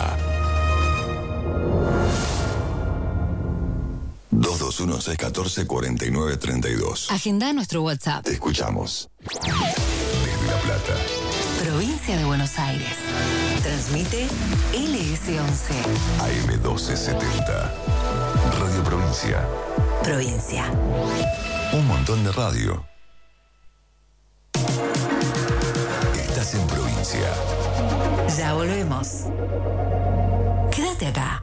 A: dos dos uno, seis uno cuatro, cuatro nueve tres dos.
C: Agenda nuestro WhatsApp.
A: Te escuchamos. Desde La Plata.
C: Provincia de Buenos Aires. Transmite L S once.
A: A M doce setenta. Radio Provincia.
C: Provincia.
A: Un montón de radio. Estás en Provincia.
C: Ya volvemos. Quédate acá.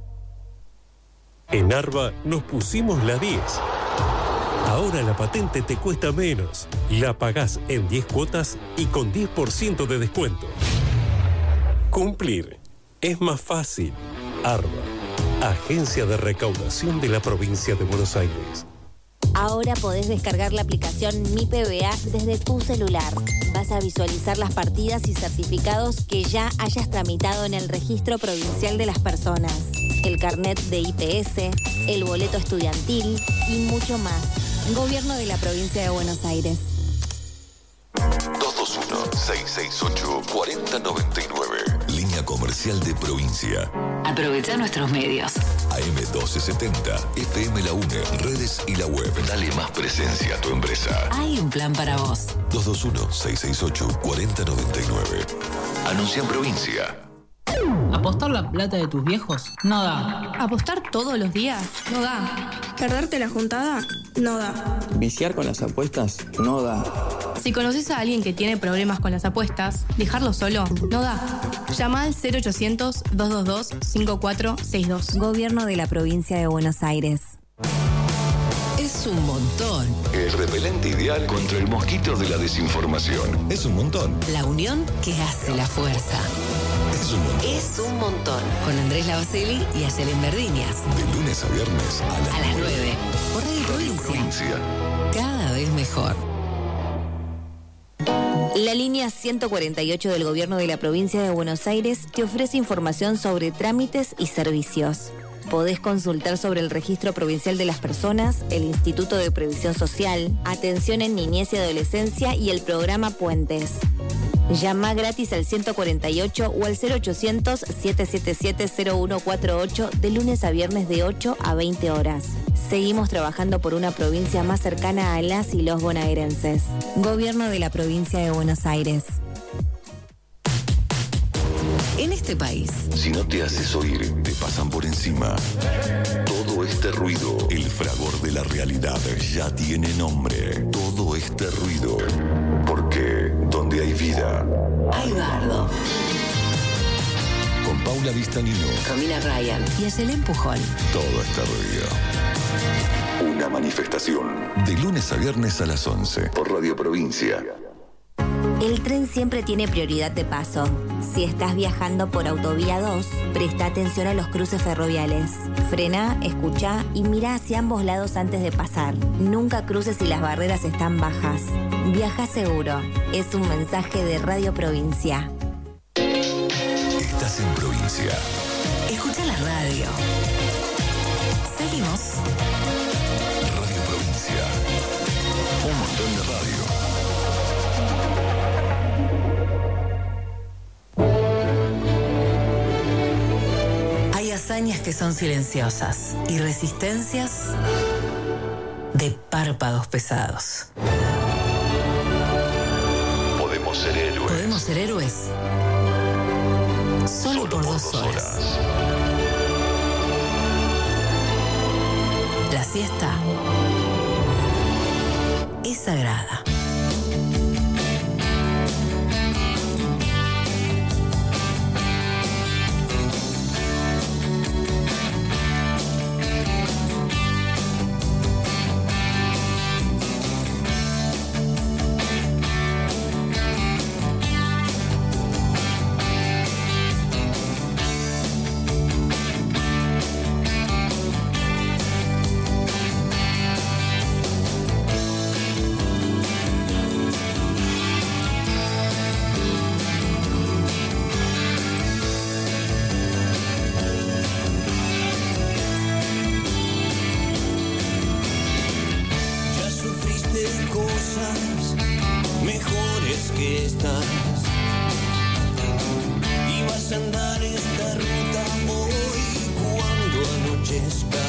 P: En Arba nos pusimos la diez. Ahora la patente te cuesta menos. La pagás en diez cuotas y con diez por ciento de descuento. Cumplir es más fácil. Arba, Agencia de Recaudación de la Provincia de Buenos Aires.
Q: Ahora podés descargar la aplicación Mi P B A desde tu celular. Vas a visualizar las partidas y certificados que ya hayas tramitado en el Registro Provincial de las Personas, el carnet de I P S, el boleto estudiantil y mucho más. Gobierno de la Provincia de Buenos Aires.
A: dos dos uno, seis seis ocho, cuatro cero nueve nueve. Línea comercial de Provincia.
C: Aprovecha nuestros medios.
A: A M doce setenta, F M La UNE, redes y la web. Dale más presencia a tu empresa.
C: Hay un plan para vos.
A: dos dos uno, seis seis ocho, cuatro cero nueve nueve. Anuncia en Provincia.
R: ¿Apostar la plata de tus viejos? No da.
S: ¿Apostar todos los días? No da. ¿Perderte la juntada? No da.
T: ¿Viciar con las apuestas? No da.
S: Si conoces a alguien que tiene problemas con las apuestas, dejarlo solo no da. Llama al cero ochocientos, dos dos dos, cinco cuatro seis dos.
Q: Gobierno de la Provincia de Buenos Aires.
C: Es un montón.
A: El repelente ideal contra el mosquito de la desinformación. Es un montón.
C: La unión que hace la fuerza.
A: Es Es un montón.
C: Es un montón. Con Andrés Lavacelli y Ayelen Verdiñas.
A: De lunes a viernes a las,
C: A las nueve. Por Radio Provincia.
A: Provincia.
C: Cada vez mejor.
B: La línea ciento cuarenta y ocho del Gobierno de la Provincia de Buenos Aires te ofrece información sobre trámites y servicios. Podés consultar sobre el Registro Provincial de las Personas, el Instituto de Previsión Social, Atención en Niñez y Adolescencia y el programa Puentes. Llama gratis al ciento cuarenta y ocho o al cero ochocientos, siete siete siete, cero uno cuatro ocho de lunes a viernes de ocho a veinte horas. Seguimos trabajando por una provincia más cercana a las y los bonaerenses. Gobierno de la Provincia de Buenos Aires.
C: En este país.
A: Si no te haces oír, te pasan por encima. Todo este ruido, el fragor de la realidad, ya tiene nombre. Todo este ruido. Porque donde hay vida,
C: Hay bardo.
A: con Paula Vistanino,
C: Romina Ryan y Ayelen Pujol.
A: todo este ruido. Una manifestación. De lunes a viernes a las once. Por Radio Provincia.
B: El tren siempre tiene prioridad de paso. Si estás viajando por Autovía dos, presta atención a los cruces ferroviales. Frena, escucha y mira hacia ambos lados antes de pasar. Nunca cruces si las barreras están bajas. Viaja seguro. Es un mensaje de Radio Provincia.
A: Estás en Provincia.
C: Escucha la radio. Seguimos.
A: Radio Provincia. Un montón de radio.
C: Hay hazañas que son silenciosas y resistencias de párpados pesados.
A: Podemos ser héroes.
C: Podemos ser héroes solo,
A: Solo
C: por
A: por
C: dos
A: dos
C: horas.
A: horas.
C: La siesta es sagrada.
E: Ya sufriste cosas mejores que estas y vas a andar esta ruta hoy cuando anochezca.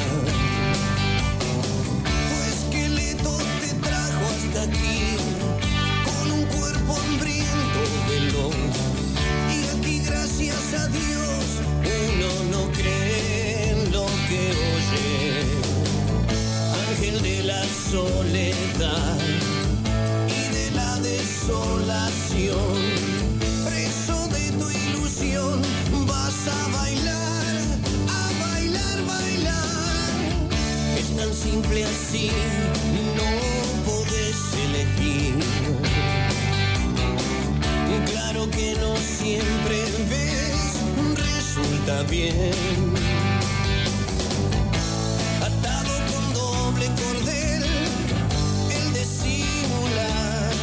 E: Tu esqueleto te trajo hasta aquí con un cuerpo hambriento veloz y aquí gracias a Dios uno no cree en lo que oye. Ángel de la soledad y de la desolación, preso de tu ilusión, vas a bailar, a bailar, bailar. Es tan simple así, no podés elegir. Claro que no siempre ves, resulta bien. Atado con doble cordel, el de simular.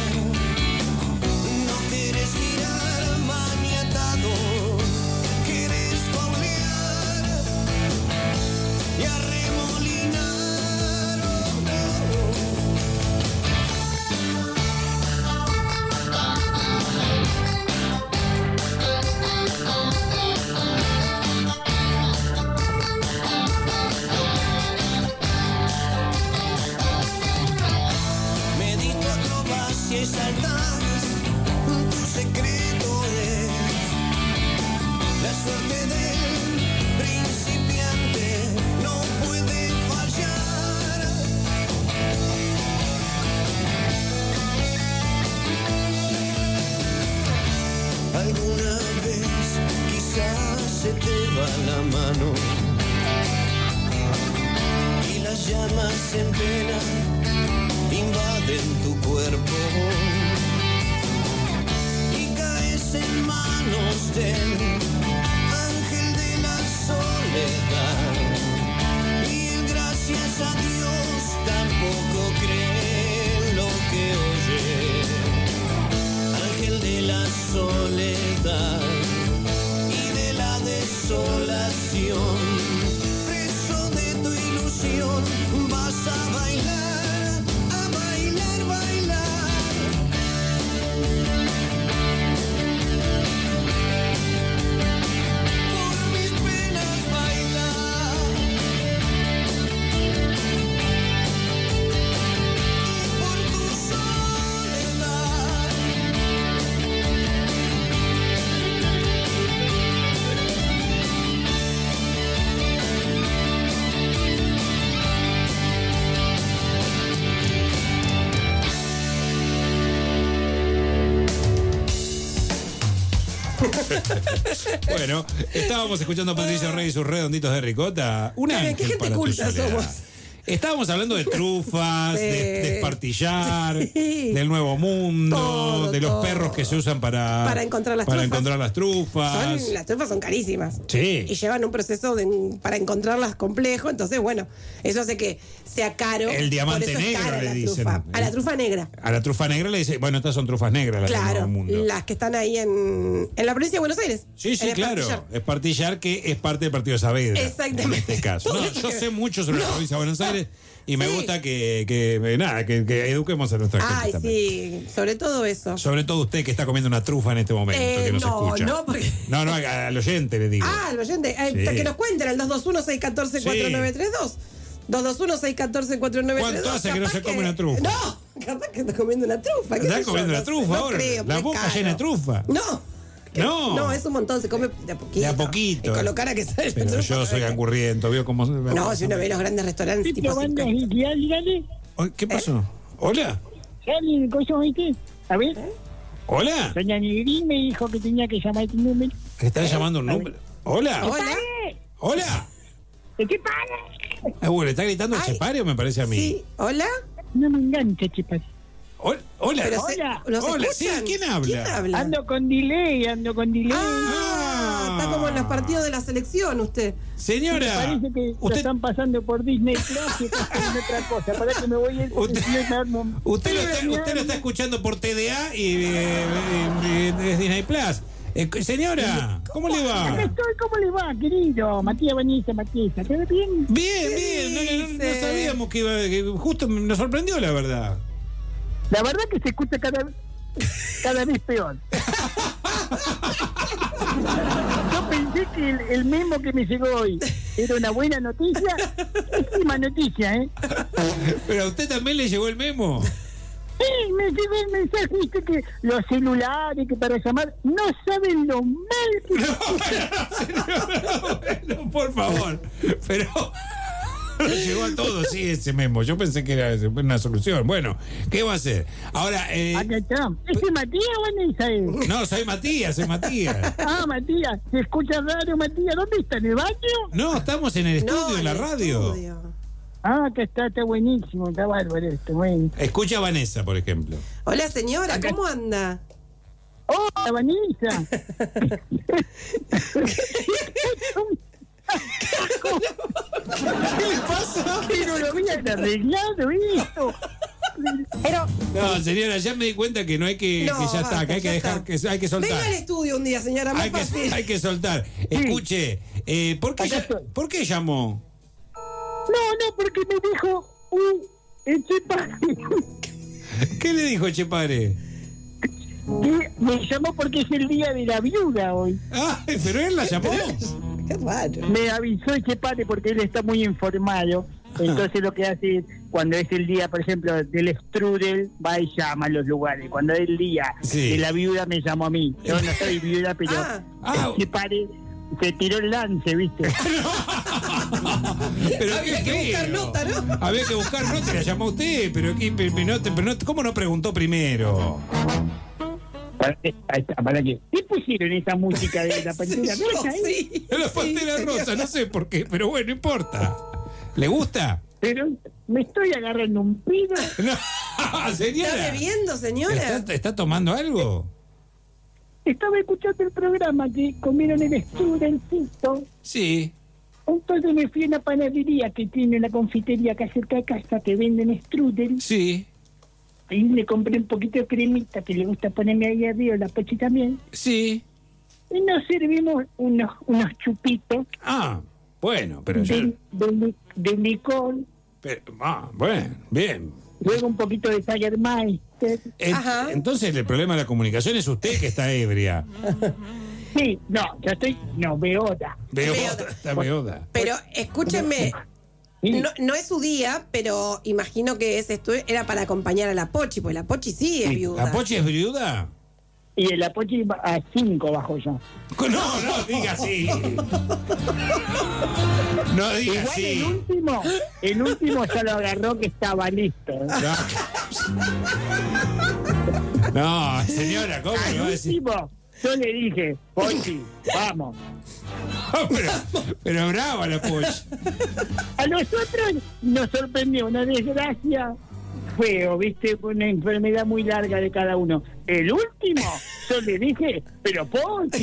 E: No quieres girar maniatado, quieres paulear y arremolinar. Me diste acrobacia y saltás, tu secreto es la suerte del principiante, no puede fallar. Alguna vez quizás se te va la mano y las llamas en pena invaden tu cuerpo y caes en manos de él a bailar, a bailar, bailar. Por mis penas bailar. Y por tu soledad.
K: Bueno, estábamos escuchando a Patricio Rey y sus redonditos de ricota. Un
L: Qué bien,
K: ángel
L: qué gente
K: para tu
L: culta
K: soledad.
L: somos.
K: Estábamos hablando de trufas,
L: Sí.
K: de, de espartillar,
L: Sí.
K: del nuevo mundo,
L: Todo,
K: de los
L: todo.
K: perros que se usan para,
L: Para encontrar las
K: para
L: trufas.
K: encontrar las trufas.
L: Son, las trufas son carísimas.
K: Sí.
L: Y llevan un proceso de- para encontrarlas complejo. Entonces, bueno, eso hace que sea caro.
K: El diamante
L: por eso es
K: negro,
L: cara
K: le
L: la
K: dicen.
L: trufa. A la trufa negra.
K: A la trufa negra le dice, bueno, estas son trufas negras las del
L: Claro,
K: nuevo mundo.
L: las que están ahí en, en la provincia de Buenos Aires.
K: Sí, sí,
L: en
K: claro.
L: Espartillar.
K: Espartillar, que es parte del partido de Saavedra.
L: Exactamente.
K: En este caso.
L: Todo
K: No,
L: eso
K: yo
L: que-
K: sé mucho sobre la
L: No.
K: provincia de Buenos Aires y me
L: Sí.
K: gusta que, que, que, nada, que, que eduquemos a nuestra gente
L: Ay,
K: también.
L: sí, sobre todo eso.
K: Sobre todo usted que está comiendo una trufa en este momento,
L: Eh,
K: que nos
L: no,
K: escucha.
L: no, porque...
K: No, no, a- al oyente le digo.
L: Ah, al oyente, eh,
K: Sí.
L: que nos cuenten al dos dos uno, seis uno cuatro, cuatro nueve tres dos. dos dos uno, seis uno cuatro, cuatro nueve tres dos.
K: ¿Cuánto hace que no se come una trufa?
L: No, capaz que está comiendo una trufa. qué
K: Está
L: sé yo,
K: comiendo
L: no
K: una
L: sé,
K: trufa
L: no
K: ahora.
L: creo,
K: La
L: qué
K: boca
L: caro.
K: llena de trufa.
L: No.
K: No.
L: No, es un montón, se come de a poquito.
K: De a poquito.
L: Y con lo cara que sale la
K: Pero
L: trufa,
K: yo soy
L: no,
K: angurriento, vio cómo...
L: No, si uno ve los grandes restaurantes tipo cinco.
K: Ay, ¿Qué pasó? ¿Hola?
U: A ver.
K: ¿Hola?
U: Doña Negrín me dijo que tenía que llamar este número.
K: ¿Que está llamando un número? ¿Hola?
L: Hola.
K: ¿Hola?
U: ¿Qué pasa?
K: Ah, bueno, ¿está gritando el Chepario, me parece a mí?
L: Sí, ¿hola?
U: No me engancha, Chepari.
K: Hola. Hola.
L: Pero se-
U: Hola.
L: ¿nos
K: Hola,
L: escuchan?
K: sí, ¿quién habla?
L: ¿Quién habla?
U: Ando con delay, ando con delay.
L: Ah, está como en los partidos de la selección usted.
U: Me
K: Señora,
U: parece que lo están pasando por Disney Plus y están haciendo otra cosa. Para que me voy a ir.
K: Usted- usted lo, está, usted lo está escuchando por T D A y eh, eh, eh, es Disney Plus. Eh, señora, ¿cómo le
U: Acá
K: va?
U: estoy, ¿cómo le va, querido? Matías Vanessa, Matías, ¿todo bien?
K: Bien, bien, no, no- no- no
L: dice?
K: sabíamos que iba, que justo nos sorprendió la verdad.
U: La verdad que se escucha cada, cada vez peor. Yo pensé que el, el memo que me llegó hoy era una buena noticia. Pésima noticia, ¿eh?
K: Pero a usted también le llegó el memo.
U: Sí, me llegó el mensaje, viste que los celulares que para llamar no saben lo mal que se escucha.
K: No, por favor. Pero llegó a todos, sí, ese memo. Yo pensé que era una solución. Bueno, ¿qué va a hacer? Ahora, eh,
U: Acá está. ¿Ese Matías o Vanessa es?
K: no, soy Matías, soy Matías.
U: Ah, Matías, se escucha raro, Matías. ¿Dónde está? ¿En el baño?
K: No, estamos en el estudio
L: No,
K: de la
L: en el
K: radio.
L: estudio.
U: Ah, acá está, está buenísimo, está bárbaro esto, bueno.
K: Escucha a Vanessa, por ejemplo.
L: Hola, señora, ¿cómo anda?
U: ¡Hola, Vanessa!
K: ¿Qué le pasa?
U: Pero lo habían arreglado esto. Pero,
K: No, señora, ya me di cuenta que no hay que,
L: No,
K: que ya está,
L: basta,
K: que hay que
L: ya
K: dejar,
L: está.
K: que hay que soltar.
L: Venga al estudio un día, señora, más
K: Hay que,
L: fácil.
K: hay que soltar. Escuche, eh, ¿por, qué, ya- ¿por qué llamó?
U: no, no, porque me dijo un el Chepari
K: ¿Qué le dijo Chepare?
U: que me llamó porque es el día de la viuda hoy.
K: Ay, pero él la llamó.
L: Qué raro.
U: Me avisó el Chepari porque él está muy informado. Entonces lo que hace es, cuando es el día, por ejemplo, del strudel, va y llama a los lugares. Cuando es el día
K: Sí.
U: de la viuda, me llamó a mí. Yo no soy viuda, pero
L: Ah.
K: Ah.
U: el Chepari se tiró el lance, ¿viste?
K: Pero
L: Había
K: qué
L: que buscar
K: feo.
L: nota, ¿no?
K: Había que buscar nota y la llamó usted, pero, ¿qué- pero no te- pero no- ¿cómo no preguntó primero?
U: Ahí está, ¿para qué? ¿Qué pusieron esa música de la pantera rosa? eh?
L: Sí,
K: La
L: sí,
K: pantera
L: señora.
K: rosa, no sé por qué, pero bueno, no importa. ¿Le gusta?
U: Pero me estoy agarrando un pido.
K: No,
L: ¿Está
K: señora.
L: bebiendo, señora?
K: ¿Está, está tomando algo?
U: Estaba escuchando el programa que comieron el estudencito.
K: Sí.
U: Entonces me fui a una panadería que tiene una confitería acá cerca de casa que venden strudel.
K: Sí.
U: Y le compré un poquito de cremita que le gusta ponerme ahí arriba, la Pachi también.
K: Sí.
U: Y nos servimos unos, unos chupitos
K: Ah, bueno, pero yo...
U: de, de li- de licor
K: Pero, ah, bueno, bien.
U: Luego un poquito de Jägermeister.
K: En, entonces el problema de la comunicación es usted que está ebria.
U: Sí, no, yo estoy, no, Beoda.
K: Beoda, está Beoda.
L: Pero escúchenme, no, no es su día, pero imagino que ese esto era para acompañar a la Pochi, pues la Pochi sí es viuda.
K: ¿La Pochi es viuda?
U: Y la Pochi a cinco bajo yo.
K: No, no, diga así. No diga
U: Igual
K: así.
U: el último, el último ya lo agarró que estaba listo.
K: No, señora, ¿cómo
U: Al
K: lo va a decir?
U: último, yo le dije, Pochi, vamos.
K: pero, pero brava la Pochi.
U: A nosotros nos sorprendió una desgracia feo, viste, una enfermedad muy larga de cada uno. El último, yo le dije, pero Pochi.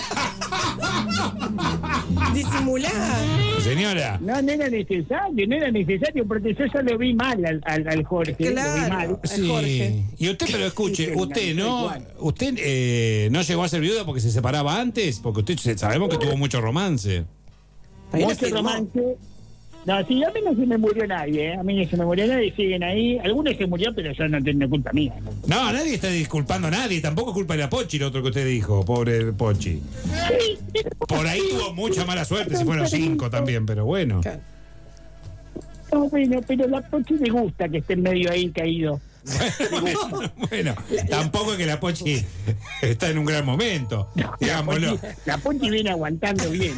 L: Disimular.
K: Señora.
U: No, no era necesario, no era necesario, porque yo ya lo vi mal al, al, al Jorge.
L: Claro,
U: lo vi mal.
K: Sí.
L: Jorge.
K: Y usted, pero escuche,
U: Sí,
K: usted
U: no,
K: no,
U: igual.
K: usted eh, no llegó a ser viuda porque se separaba antes, porque usted sabemos que tuvo mucho romance.
U: Mucho romance. No, sí, a mí no se me murió nadie, ¿eh? A mí no se me murió nadie, siguen ahí. Algunos se murió, pero yo no tengo culpa mía. ¿no?
K: No, nadie está disculpando a nadie, tampoco es culpa de la Pochi, lo otro que usted dijo, pobre Pochi. Por ahí tuvo mucha mala suerte, si fueron cinco también, pero bueno.
U: No, bueno, pero la Pochi le gusta que esté en medio ahí caído.
K: Bueno, bueno, tampoco es que la Pochi está en un gran momento, digámoslo.
U: La Pochi, la Pochi viene aguantando bien.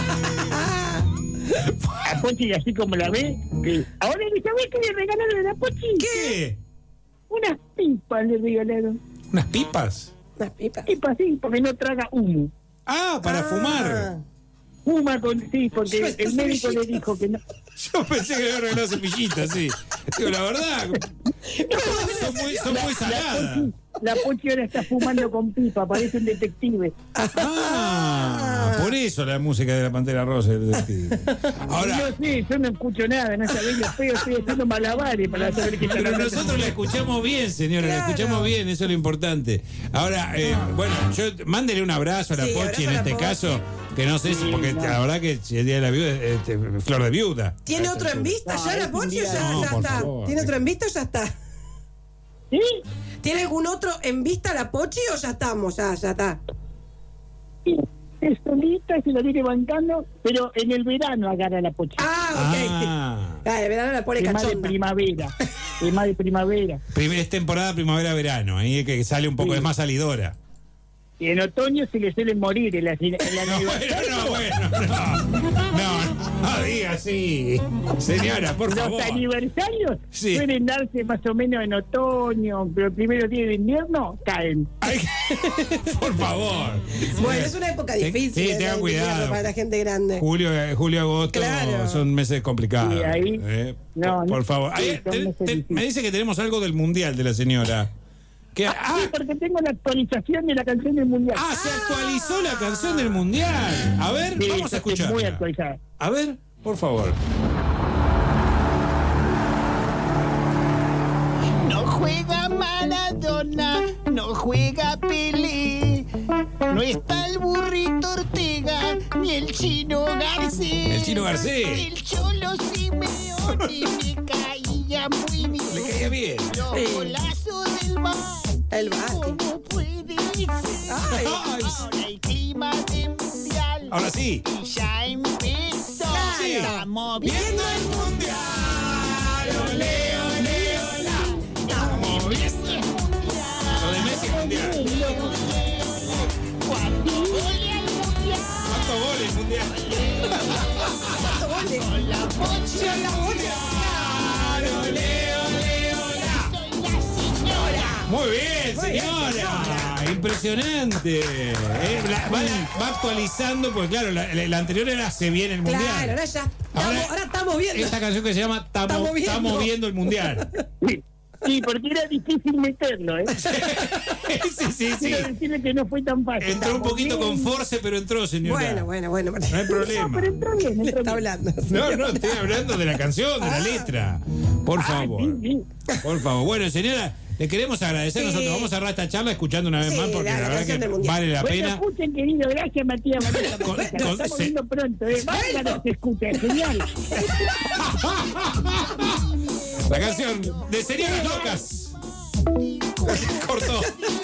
U: La Pochi, así como la ve, que ahora ¿sabés qué le regalaron a la Pochi?
K: ¿Qué?
U: Unas pipas le regalaron.
K: ¿Unas pipas?
L: Unas pipas.
U: Pipas, sí, porque no traga humo.
K: Ah, para
L: Ah.
K: fumar.
U: Fuma con, sí, porque el médico le dijo que no.
K: Yo pensé que le había regalado cepillitas, sí. Digo, la verdad, son muy, son muy saladas.
U: La Pochi ahora está fumando con pipa, parece un detective.
K: Ah, por eso la música de la Pantera Rosa. El detective. Ahora,
U: No sé, yo no escucho nada, no sabés lo feo, estoy haciendo malabares para saber qué está
K: pero
U: hablando.
K: nosotros la escuchamos bien, señora, la escuchamos bien, eso es lo importante. Ahora, eh, bueno, yo mándele un abrazo a la
L: Sí,
K: Pochi
L: abrazo
K: en
L: a la
K: este
L: Pochi.
K: caso, que no sé si, porque la verdad que si el día de la viuda, este, flor de viuda.
L: ¿Tiene otro en vista
U: No,
L: ya
U: es
L: la Pochi o ya,
K: No,
L: ya
K: por
L: está?
K: favor.
L: ¿Tiene otro en vista o ya está?
U: ¿Sí?
L: ¿Tiene algún otro en vista la Pochi o ya estamos? Ya, ya está.
U: Sí, es solita, se la viene bancando, pero en el verano agarra la Pochi.
L: Ah, ok.
K: Ah,
L: Ah, de verano la pone
U: Es más de
L: cachonda.
U: primavera. Es más de primavera.
K: prim- es temporada primavera-verano, ahí que sale un poco,
U: Sí.
K: es más salidora.
U: Y en otoño se le suelen morir el, el, el
K: No,
U: aniversario.
K: bueno, no, bueno, no. No, no diga así. Señora, por
U: Los
K: favor.
U: aniversarios
K: Sí.
U: suelen darse más o menos en otoño, pero el primer día de invierno caen.
K: Ay, por favor.
L: Bueno, es una época
K: Ten-
L: difícil.
K: sí,
L: eh,
K: tenga
L: de
K: cuidado.
L: invierno para la gente grande.
K: Julio, eh, julio, agosto
L: Claro.
K: son meses complicados.
U: Sí, ahí-
K: eh.
U: No,
K: por,
U: no.
K: por favor.
U: Sí,
K: Ay,
U: son
K: te-
U: meses
K: te-
U: difíciles.
K: me dice que tenemos algo del mundial de la señora. ¿Qué?
U: Ah,
K: Ah,
U: sí, porque tengo la actualización de la canción del mundial.
K: ah, se actualizó la canción del mundial. A ver,
U: Sí,
K: vamos a
U: está
K: escucharla.
U: muy actualizada.
K: A ver, por favor.
M: No juega Maradona, no juega Pelé, no está el burrito Ortega, ni el Chino Garcés.
K: El Chino Garcés.
M: El Cholo Simeone me caía muy bien.
K: Le caía bien.
M: Los
L: Sí.
M: golazos del bar.
L: El Bati.
M: ¿Cómo puede ser?
L: Ay.
M: Ahora el clima de mundial.
K: Ahora sí.
M: Y ya empezó.
K: Sí.
M: Estamos viendo el mundial. Ole, ole, hola. Estamos viendo el mundial.
K: Lo de Messi es mundial.
M: Cuando gole al mundial.
K: ¿Cuántos goles mundial?
M: Con la Pochi al mundial. Ole, ole, hola. Soy la señora.
K: Muy bien, señora. Impresionante. Eh, la- va, va actualizando, porque claro, la, la- la anterior era Se viene el mundial.
L: Claro, ahora ya estamos,
K: Ahora-
L: ahora estamos viendo.
K: Esta canción que se llama Tamo,
L: Estamos viendo.
K: Estamos viendo el mundial.
U: Sí, sí, porque era difícil meterlo, ¿eh?
K: sí, sí, sí.
U: Quiero decirle que no fue tan fácil.
K: Entró un
U: Estamos
K: poquito con
U: bien.
K: force, pero entró, señora.
L: Bueno, bueno, bueno.
K: No hay
U: No,
K: problema.
U: pero entró bien, entró
L: Está
U: bien.
L: hablando.
K: No, no, estoy hablando de la canción, de la
L: Ah.
K: letra. Por
U: Ah,
K: favor.
U: sí, sí.
K: Por favor. Bueno, señora, Le queremos agradecer.
L: Sí.
K: Nosotros vamos a cerrar esta charla escuchando una vez
L: Sí,
K: más porque
L: la
K: la, verdad
L: canción
K: que
L: del mundial.
K: vale la
U: Bueno,
K: pena.
U: escuchen, querido, gracias Matías. Matías
K: Con-
U: Nos
K: con-
U: estamos
K: se-
U: viendo pronto, ¿eh? Bárbaro se escucha, genial.
K: La canción de Señoras Locas. Cortó.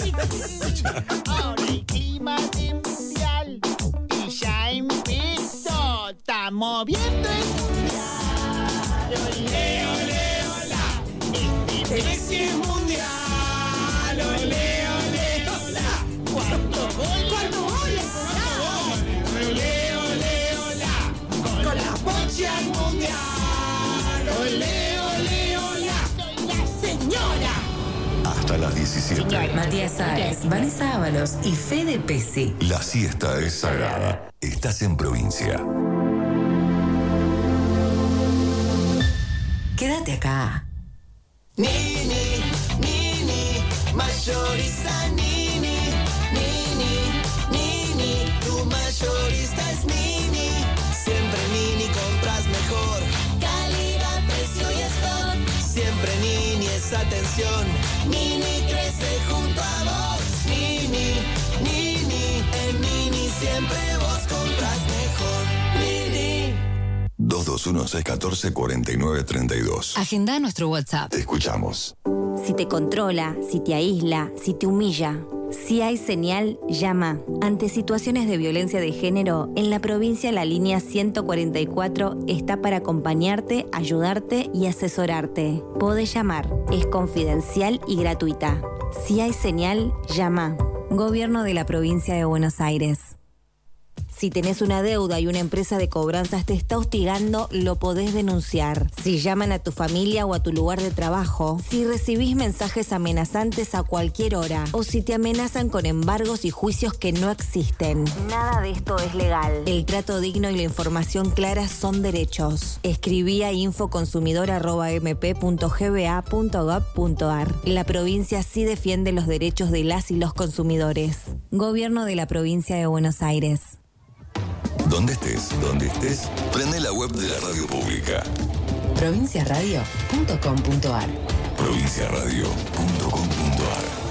M: Ahora el clima de mundial y ya empezó. Estamos viendo el mundial. Ole, ole, hola. Este Messi es mundial. Ole, ole, hola. ¿Cuántos goles? ¿Cuántos goles? Ole, ole, hola. Con la pocha al mundial. Ole, ole, hola. Soy la señora.
A: Hasta las diecisiete.
C: Matías Sáez, Vanessa Ábalos y Fede Pesi.
A: La siesta es sagrada. Estás en provincia.
C: Quédate acá.
E: Nini, Nini, mayorista Nini, Nini, Nini, tu mayorista es Nini. Siempre Nini compras mejor, calidad, precio y stock. Siempre Nini es atención, Nini crece junto a vos. Nini, Nini, en Nini siempre vos compras mejor. Nini.
A: dos dos uno, seis uno cuatro, cuatro nueve tres dos.
B: Agenda nuestro WhatsApp.
A: Te escuchamos.
Q: Si te controla, si te aísla, si te humilla, si hay señal, llama. Ante situaciones de violencia de género, en la provincia la línea ciento cuarenta y cuatro está para acompañarte, ayudarte y asesorarte. Podés llamar, es confidencial y gratuita. Si hay señal, llama. Gobierno de la provincia de Buenos Aires. Si tenés una deuda y una empresa de cobranzas te está hostigando, lo podés denunciar. Si llaman a tu familia o a tu lugar de trabajo, si recibís mensajes amenazantes a cualquier hora, o si te amenazan con embargos y juicios que no existen. Nada de esto es legal. El trato digno y la información clara son derechos. Escribí a infoconsumidor arroba m p punto g b a punto gov punto a r. La provincia sí defiende los derechos de las y los consumidores. Gobierno de la provincia de Buenos Aires.
A: Donde estés, donde estés, prende la web de la radio pública.
C: provincia radio punto com punto a r.
A: provincia radio punto com punto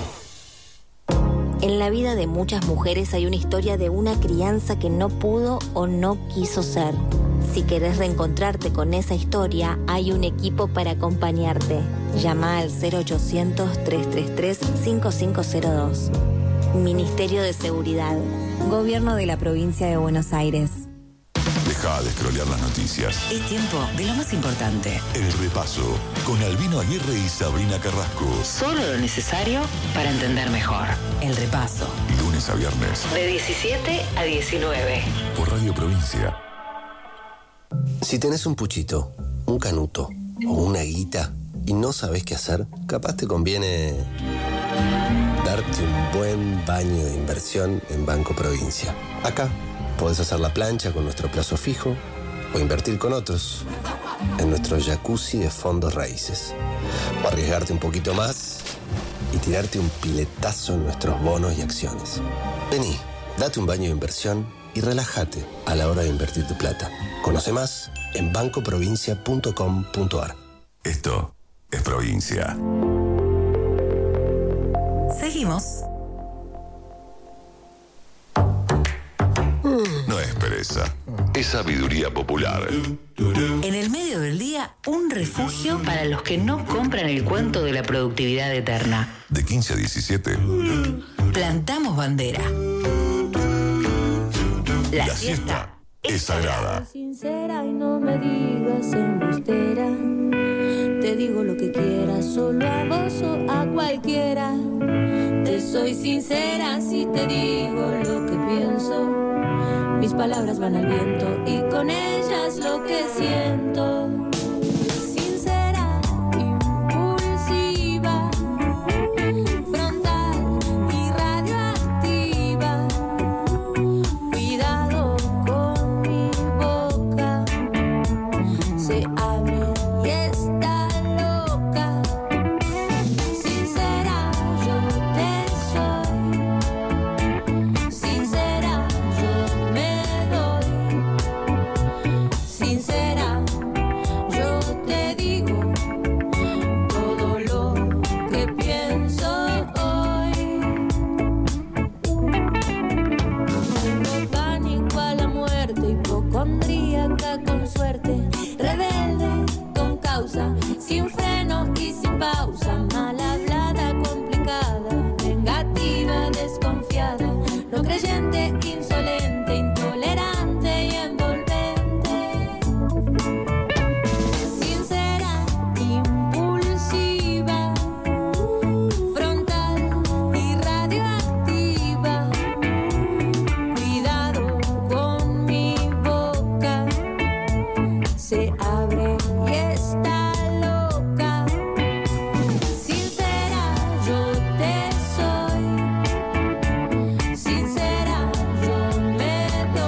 A: a r.
Q: En la vida de muchas mujeres hay una historia de una crianza que no pudo o no quiso ser. Si querés reencontrarte con esa historia, hay un equipo para acompañarte. Llama al cero ochocientos, tres tres tres, cinco cinco cero dos. Ministerio de Seguridad. Gobierno de la provincia de Buenos Aires.
A: Deja de scrollear las noticias.
C: Es tiempo de lo más importante.
A: El repaso con Albino Aguirre y Sabrina Carrasco.
C: Solo lo necesario para entender mejor. El repaso.
A: Lunes a viernes.
C: De diecisiete a diecinueve.
A: Por Radio Provincia.
D: Si tenés un puchito, un canuto o una guita y no sabés qué hacer, capaz te conviene darte un buen baño de inversión en Banco Provincia. Acá podés hacer la plancha con nuestro plazo fijo o invertir con otros en nuestro jacuzzi de fondos raíces. O arriesgarte un poquito más y tirarte un piletazo en nuestros bonos y acciones. Vení, date un baño de inversión y relájate a la hora de invertir tu plata. Conoce más en banco provincia punto com punto a r.
A: Esto es Provincia.
C: Seguimos.
A: No es pereza, es sabiduría popular.
C: En el medio del día, un refugio para los que no compran el cuento de la productividad eterna.
A: De quince a diecisiete.
C: Plantamos bandera. La,
A: La siesta es sagrada.
V: Sincera y no me digas embustera. Te digo lo que quieras, solo a vos o a cualquiera. Te soy sincera si te digo lo que pienso. Mis palabras van al viento y con ellas lo que siento. Sincera, impulsiva, frontal y radioactiva. Cuidado con mi boca, se abre y está loca. Sincera, yo te soy. Sincera, yo me doy. Sincera, pausa, mal hablada, complicada, negativa, desconfiada, no creyente, insolente, intolerante y envolvente, sincera, impulsiva, frontal y radioactiva. Cuidado con mi boca, se abre y está loca. Sincera, yo te soy. Sincera, yo me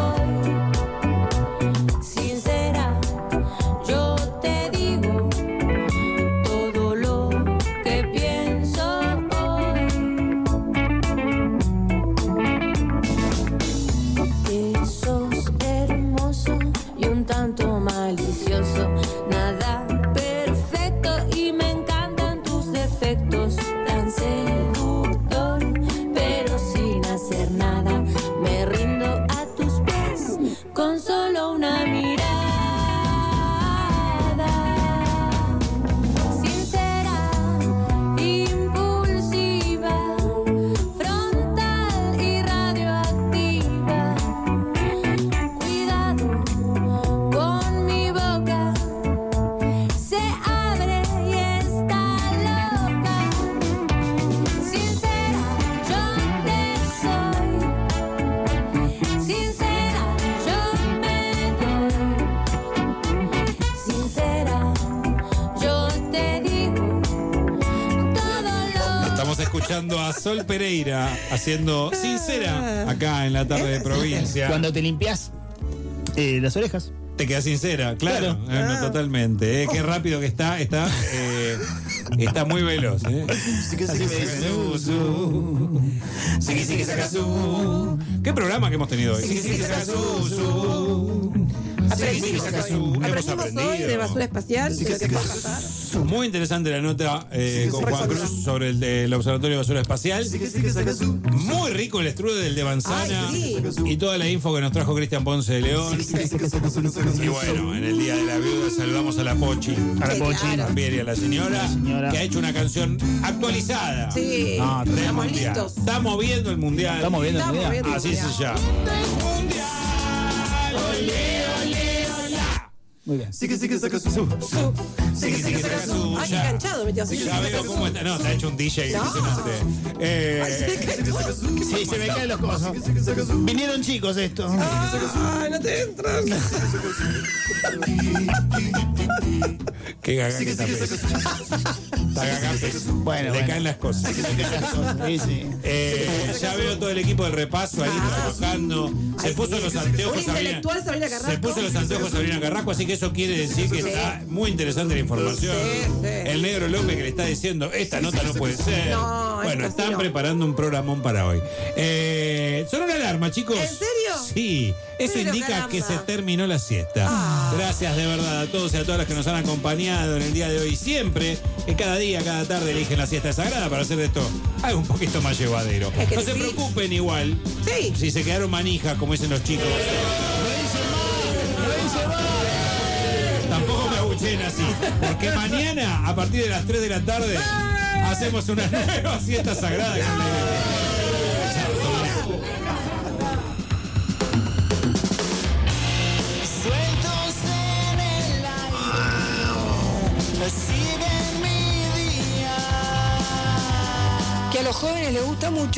V: doy. Sincera, yo te digo todo lo que pienso hoy. Que sos hermoso y un tanto malicioso, nada perfecto y me encantan tus defectos, tan seductor, pero sin hacer nada, me rindo a tus pies con solo una mirada. Sincera, impulsiva, frontal y radioactiva. Cuidado con mi boca, se abre y está loca. Sincera, yo te soy. Sincera, yo me doy. Sincera, yo te digo todo lo.
K: Estamos escuchando a Sol Pereira haciendo Sincera acá en la tarde de provincia.
M: Cuando te limpias eh, las orejas.
K: Te quedas sincera, claro,
M: Claro.
K: eh, no, totalmente. eh, Qué rápido que está, está, eh, está muy veloz. Eh. ¿Qué programa que hemos tenido hoy?
L: Aprendimos hoy. Aprendimos hoy de basura espacial. de lo que puede pasar.
K: Muy interesante la nota eh, con Juan Cruz sobre el del Observatorio de Basura Espacial. Muy rico el estrude del de manzana.
L: Ay, sí.
K: Y toda la info que nos trajo Cristian Ponce de León. Y bueno, en el Día de la Viuda saludamos a la Pochi.
M: A la Pochi.
L: claro.
K: También y a la señora,
M: señora.
K: que ha hecho una canción actualizada.
L: Sí.
K: No, del
L: Estamos
K: mundial.
L: listos.
K: Está moviendo el mundial.
M: Estamos viendo el
L: Estamos
M: mundial.
L: viendo el
K: Así
L: mundial.
K: se llama.
M: Muy bien.
K: Sigue, sigue, saca su. Sigue, sigue, saca su.
L: Ay, qué
K: Ya,
L: enganchado metió así.
K: ya veo cómo está. No, te ha hecho un D J
L: No.
K: impresionante. Eh,
M: Sí, se me caen los cosas. Vinieron chicos estos.
L: Ay, no te entras.
K: Qué gaga que está Pez. Está gaga Pez.
M: Bueno,
K: Le
M: bueno.
K: caen las cosas.
M: Sí, sí.
K: Eh, ya veo todo el equipo del repaso ahí trabajando. Se
L: Ay,
K: puso
L: sí.
K: los anteojos
L: Un intelectual Sabrina Carrasco.
K: Se puso los anteojos Sabrina Carrasco, así que eso quiere decir que
L: Sí.
K: está muy interesante la información.
L: Sí, sí.
K: El negro López que le está diciendo, esta nota no puede ser.
L: No,
K: bueno,
L: esto sí
K: están
L: no.
K: preparando un programón para hoy. Eh, son una alarma, chicos.
L: ¿En serio?
K: Sí, eso
L: Pero
K: indica
L: caramba.
K: que se terminó la siesta.
L: Ah.
K: Gracias de verdad a todos y a todas las que nos han acompañado en el día de hoy. Siempre, que cada día, cada tarde eligen la siesta sagrada para hacer de esto algo un poquito más llevadero.
L: Es que
K: No se
L: sí.
K: preocupen igual.
L: Sí.
K: Si se quedaron manijas, como dicen los chicos. Tampoco me abuchen así. Porque mañana, a partir de las tres de la tarde, hacemos una nueva siesta sagrada. con la-
E: Sueltos en el aire, siguen mi día.
L: Que a los jóvenes les gusta mucho.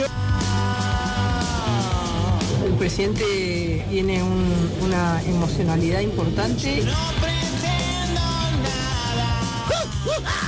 F: El presidente tiene un- una emocionalidad importante.
E: No pretendo nada.